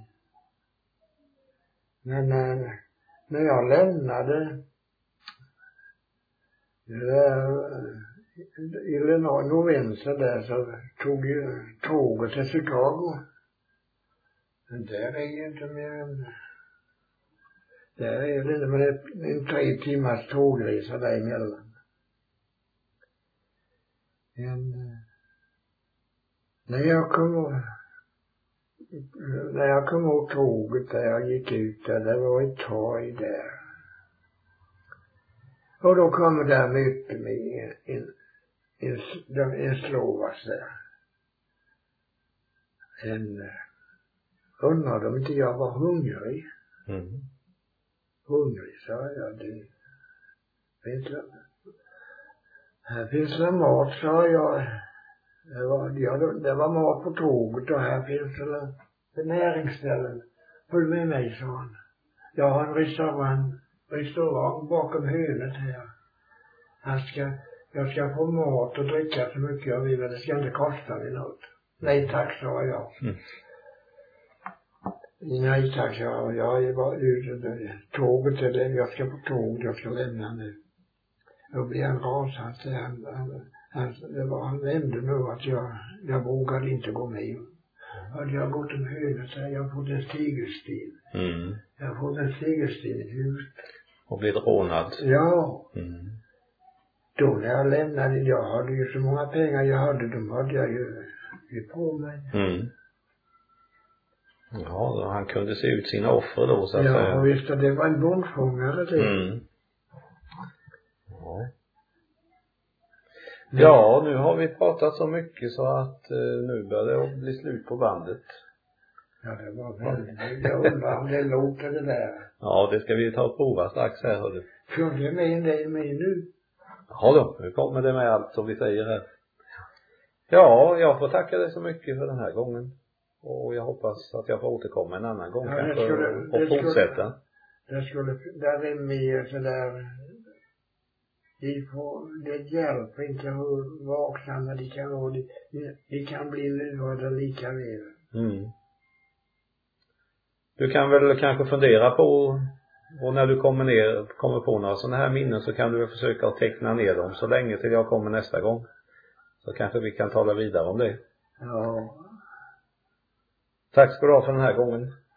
Men när, när jag lämnade det där Illinois Novensa där så tog ju tåget till Chicago. Men där är ju inte mer än, där är det men en, en tre timmars tågresa däremellan. En, när jag kom när jag kom åt tåget där jag gick ut där, det var ett torg där. Och då kom där mötte mig en, en, en, en slovas där. En, undrade om inte jag var hungrig. Mm. Hungrig, sa jag. Det finns det. Här finns det mat, sa jag. Det var, ja, det var mat på tåget och här finns det näringsställen. Följ med mig, sa han. Jag har en restaurang, restaurang bakom hörnet här. Han ska, jag ska få mat och dricka så mycket jag vill, men det ska inte kosta mig något. Nej tack, sa jag. Mm. Nej tack, sa jag. Jag är bara ute. Tåget är det, jag ska på tåget, jag ska lämna nu. Då blir han rasande. Han, han, han, det var, han nämnde nu att jag, jag vågade inte gå med. Hade jag gått om hörnet så jag fått en stigelsten. Mm. Jag fått en stigelsten i huvudet. Och blivit rånad. Ja. Mm. Då när jag lämnade, jag hade ju så många pengar jag hade, de hade jag ju, ju på mig. Mm. Ja, då han kunde se ut sina offer då så att ja, säga. Ja, visst, det var en bondfångare det. Mm. Ja. Ja, nu har vi pratat så mycket så att eh, nu börjar det bli slut på bandet. Ja, det var väldigt, jag undrar om det låter det där. Ja, det ska vi ta och prova strax här, hörru. Kunde med en del med nu? Ja då, nu kommer det med allt som vi säger här. Ja, jag får tacka dig så mycket för den här gången. Och jag hoppas att jag får återkomma en annan gång ja, kanske skulle, och, och fortsätta. Det skulle, där är mer sådär, de får, det hjälper inte hur vaksamma de kan vara, de, de kan bli lurade lika väl. Mm. Du kan väl kanske fundera på, och när du kommer ner, kommer på några sådana här minnen så kan du väl försöka att teckna ner dem så länge till jag kommer nästa gång. Så kanske vi kan tala vidare om det. Ja. Tack ska du ha för den här gången.